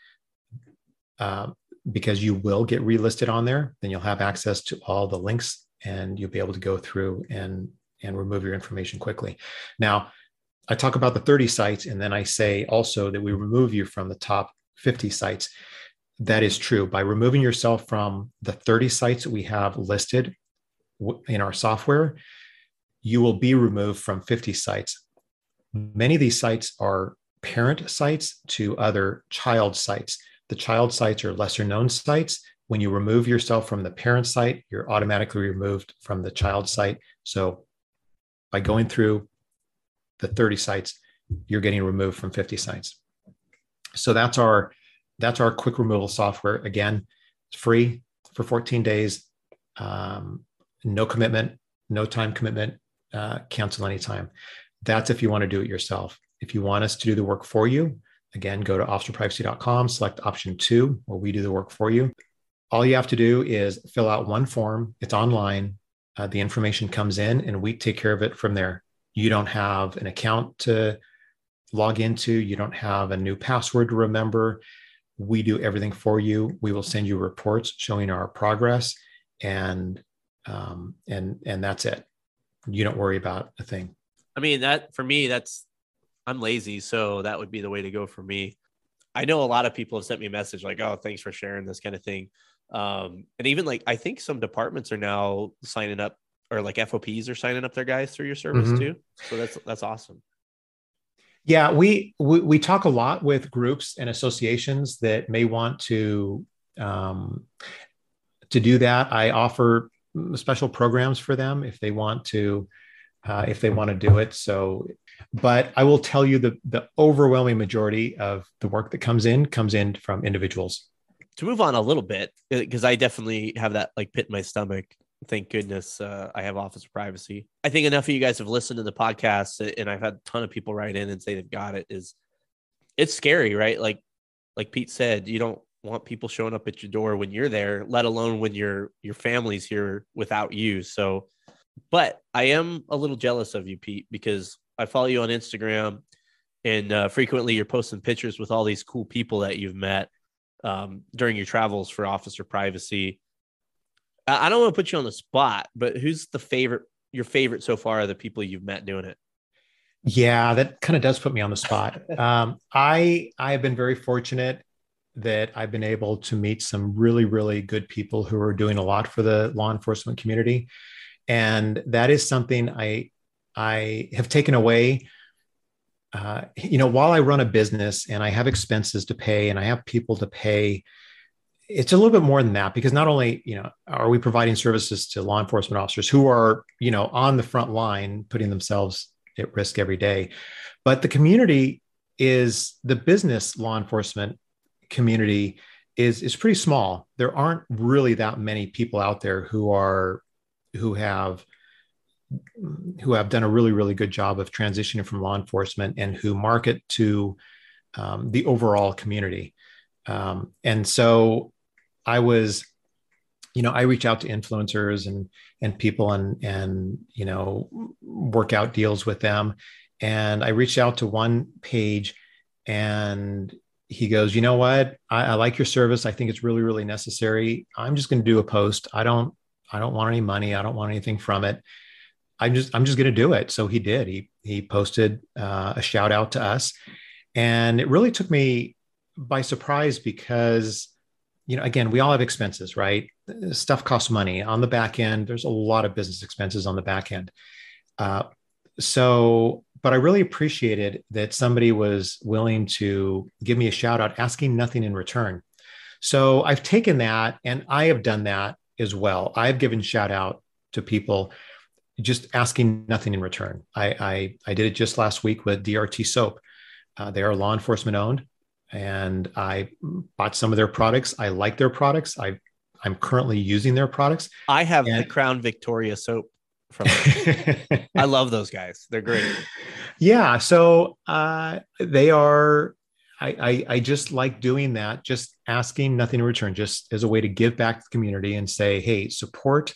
because you will get relisted on there, then you'll have access to all the links, and you'll be able to go through and remove your information quickly. Now, I talk about the 30 sites, and then I say also that we remove you from the top 50 sites. That is true. By removing yourself from the 30 sites that we have listed in our software, you will be removed from 50 sites. Many of these sites are parent sites to other child sites. The child sites are lesser known sites. When you remove yourself from the parent site, you're automatically removed from the child site. So by going through the 30 sites, you're getting removed from 50 sites. So that's our quick removal software. Again, it's free for 14 days. No commitment, no time commitment, cancel anytime. That's if you want to do it yourself. If you want us to do the work for you, again, go to officerprivacy.com, select option 2, where we do the work for you. All you have to do is fill out one form. It's online. The information comes in, and we take care of it from there. You don't have an account to log into. You don't have a new password to remember. We do everything for you. We will send you reports showing our progress, and that's it. You don't worry about a thing. I mean, that for me, I'm lazy, so that would be the way to go for me. I know a lot of people have sent me a message like, "Oh, thanks for sharing this," kind of thing. And even like, I think some departments are now signing up, or like FOPs are signing up their guys through your service too. So that's awesome. Yeah, we talk a lot with groups and associations that may want to do that. I offer special programs for them if they want to do it. So, but I will tell you the overwhelming majority of the work that comes in from individuals. To move on a little bit, because I definitely have that like pit in my stomach. Thank goodness I have Officer Privacy. I think enough of you guys have listened to the podcast, and I've had a ton of people write in and say they've got it. It's scary, right? Like Pete said, you don't want people showing up at your door when you're there, let alone when your family's here without you. So, but I am a little jealous of you, Pete, because I follow you on Instagram, and frequently you're posting pictures with all these cool people that you've met during your travels for Officer Privacy. I don't want to put you on the spot, but who's your favorite so far of the people you've met doing it? Yeah, that kind of does put me on the spot. I have been very fortunate that I've been able to meet some really, really good people who are doing a lot for the law enforcement community. And that is something I have taken away. While I run a business and I have expenses to pay and I have people to pay, it's a little bit more than that, because not only, are we providing services to law enforcement officers who are, on the front line, putting themselves at risk every day, but the community the business law enforcement community is pretty small. There aren't really that many people out there who have done a really, really good job of transitioning from law enforcement and who market to the overall community. And so I reach out to influencers and people and work out deals with them. And I reached out to one page, and he goes, "You know what? I like your service. I think it's really, really necessary. I'm just going to do a post. I don't want any money. I don't want anything from it. I'm just going to do it." So he did. He posted a shout out to us, and it really took me by surprise because, again, we all have expenses, right? Stuff costs money on the back end. There's a lot of business expenses on the back end. So but I really appreciated that somebody was willing to give me a shout out, asking nothing in return. So I've taken that and I have done that as well. I've given shout out to people just asking nothing in return. I did it just last week with DRT Soap. They are law enforcement owned, and I bought some of their products. I like their products. I'm currently using their products. I have the Crown Victoria soap from them. I love those guys. They're great. Yeah. So they are, I just like doing that, just asking nothing in return, just as a way to give back to the community and say, hey, support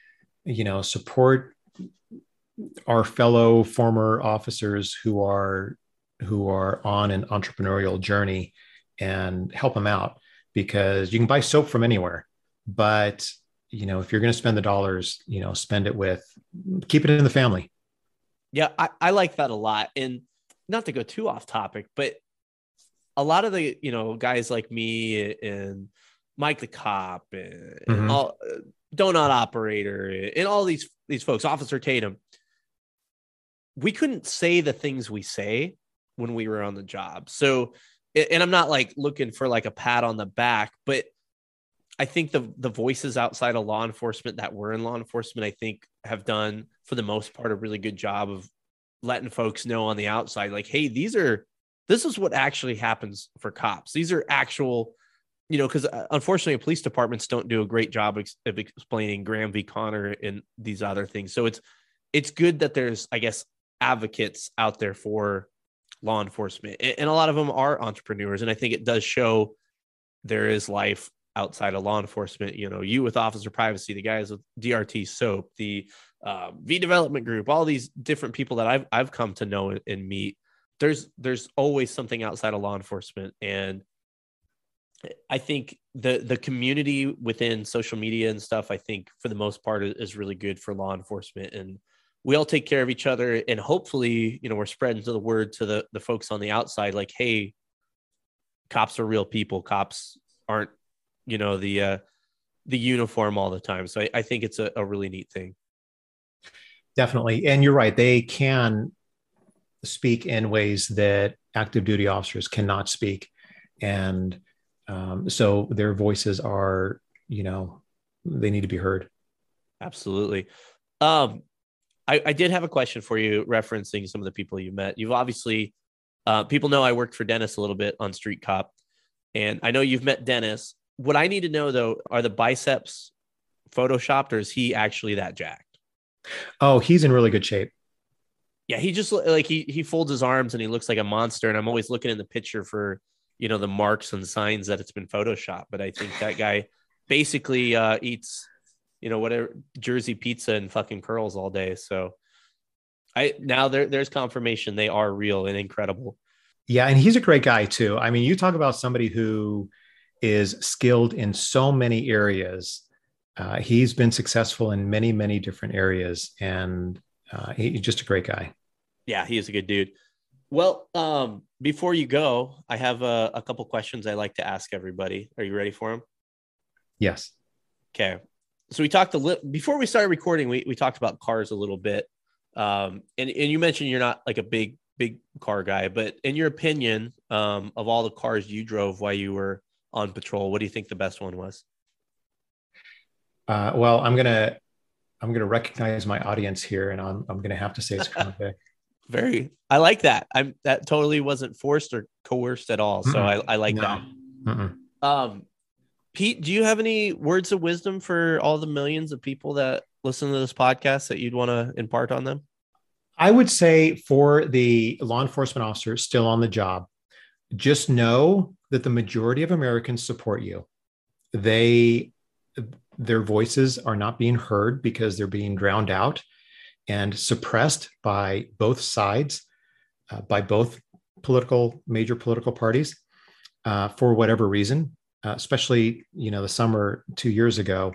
our fellow former officers who are on an entrepreneurial journey, and help them out, because you can buy soap from anywhere. But, if you're going to spend the dollars, spend it keep it in the family. Yeah, I like that a lot. And not to go too off topic, but a lot of the, guys like me and Mike the Cop and all, Donut Operator and all these folks, Officer Tatum, we couldn't say the things we say when we were on the job. So, and I'm not like looking for like a pat on the back, but I think the voices outside of law enforcement that were in law enforcement, I think have done for the most part a really good job of letting folks know on the outside, like, hey, this is what actually happens for cops. These are actual, because unfortunately police departments don't do a great job of explaining Graham v. Connor and these other things. So it's good that there's, I guess, advocates out there for law enforcement, and a lot of them are entrepreneurs. And I think it does show there is life outside of law enforcement. You with Officer Privacy, the guys with DRT Soap, the V Development Group, all these different people that I've come to know and meet. There's always something outside of law enforcement, and I think the community within social media and stuff, I think for the most part is really good for law enforcement, and we all take care of each other. And hopefully, we're spreading the word to the folks on the outside, like, hey, cops are real people. Cops aren't, the uniform all the time. So I think it's a really neat thing. Definitely. And you're right. They can speak in ways that active duty officers cannot speak. And so their voices are, they need to be heard. Absolutely. I did have a question for you referencing some of the people you met. You've obviously, people know I worked for Dennis a little bit on Street Cop, and I know you've met Dennis. What I need to know, though, are the biceps photoshopped, or is he actually that jacked? Oh, he's in really good shape. Yeah, he just like he folds his arms and he looks like a monster. And I'm always looking in the picture for, the marks and signs that it's been photoshopped. But I think that guy basically eats, whatever Jersey pizza and fucking curls all day. So there's confirmation they are real and incredible. Yeah, and he's a great guy too. I mean, you talk about somebody who is skilled in so many areas. He's been successful in many, many different areas, and he's just a great guy. Yeah, he is a good dude. Well, before you go, I have a couple questions I like to ask everybody. Are you ready for them? Yes. Okay. So we talked before we started recording, we talked about cars a little bit. And you mentioned you're not like a big car guy, but in your opinion, of all the cars you drove while you were on patrol, what do you think the best one was? Well, I'm gonna recognize my audience here, and I'm gonna have to say it's Crown Vic. I like that. That totally wasn't forced or coerced at all. So I like that. Pete, do you have any words of wisdom for all the millions of people that listen to this podcast that you'd want to impart on them? I would say for the law enforcement officers still on the job, just know that the majority of Americans support you. Their voices are not being heard because they're being drowned out and suppressed by both sides, by both major political parties, for whatever reason. Especially, the summer 2 years ago.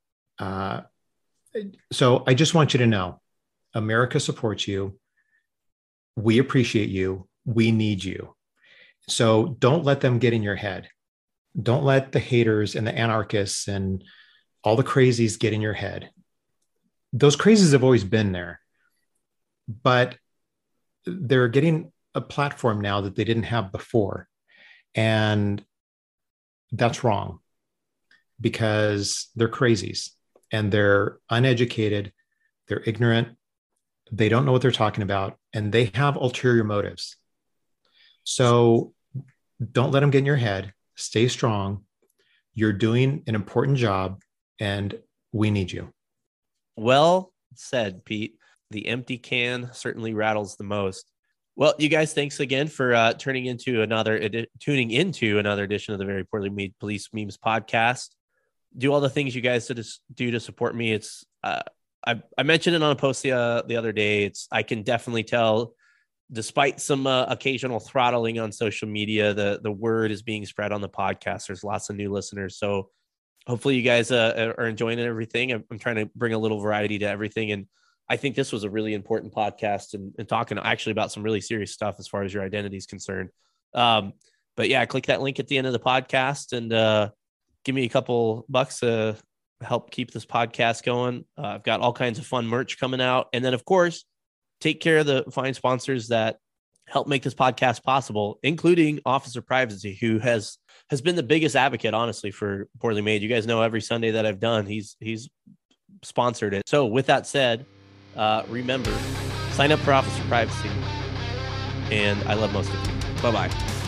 So I just want you to know, America supports you. We appreciate you. We need you. So don't let them get in your head. Don't let the haters and the anarchists and all the crazies get in your head. Those crazies have always been there. But they're getting a platform now that they didn't have before. And that's wrong because they're crazies and they're uneducated, they're ignorant, they don't know what they're talking about, and they have ulterior motives. So don't let them get in your head. Stay strong. You're doing an important job and we need you. Well said, Pete. The empty can certainly rattles the most. Well, you guys, thanks again for tuning into another edition of the Very Poorly Made Police Memes podcast. Do all the things you guys do to support me. It's I mentioned it on a post the other day. I can definitely tell, despite some occasional throttling on social media, the word is being spread on the podcast. There's lots of new listeners, so hopefully you guys are enjoying everything. I'm trying to bring a little variety to everything, and I think this was a really important podcast and talking actually about some really serious stuff as far as your identity is concerned. But yeah, click that link at the end of the podcast and give me a couple bucks to help keep this podcast going. I've got all kinds of fun merch coming out. And then, of course, take care of the fine sponsors that help make this podcast possible, including Officer Privacy, who has been the biggest advocate, honestly, for Poorly Made. You guys know every Sunday that I've done, he's sponsored it. So with that said, remember, sign up for Officer Privacy, and I love most of you. Bye-bye.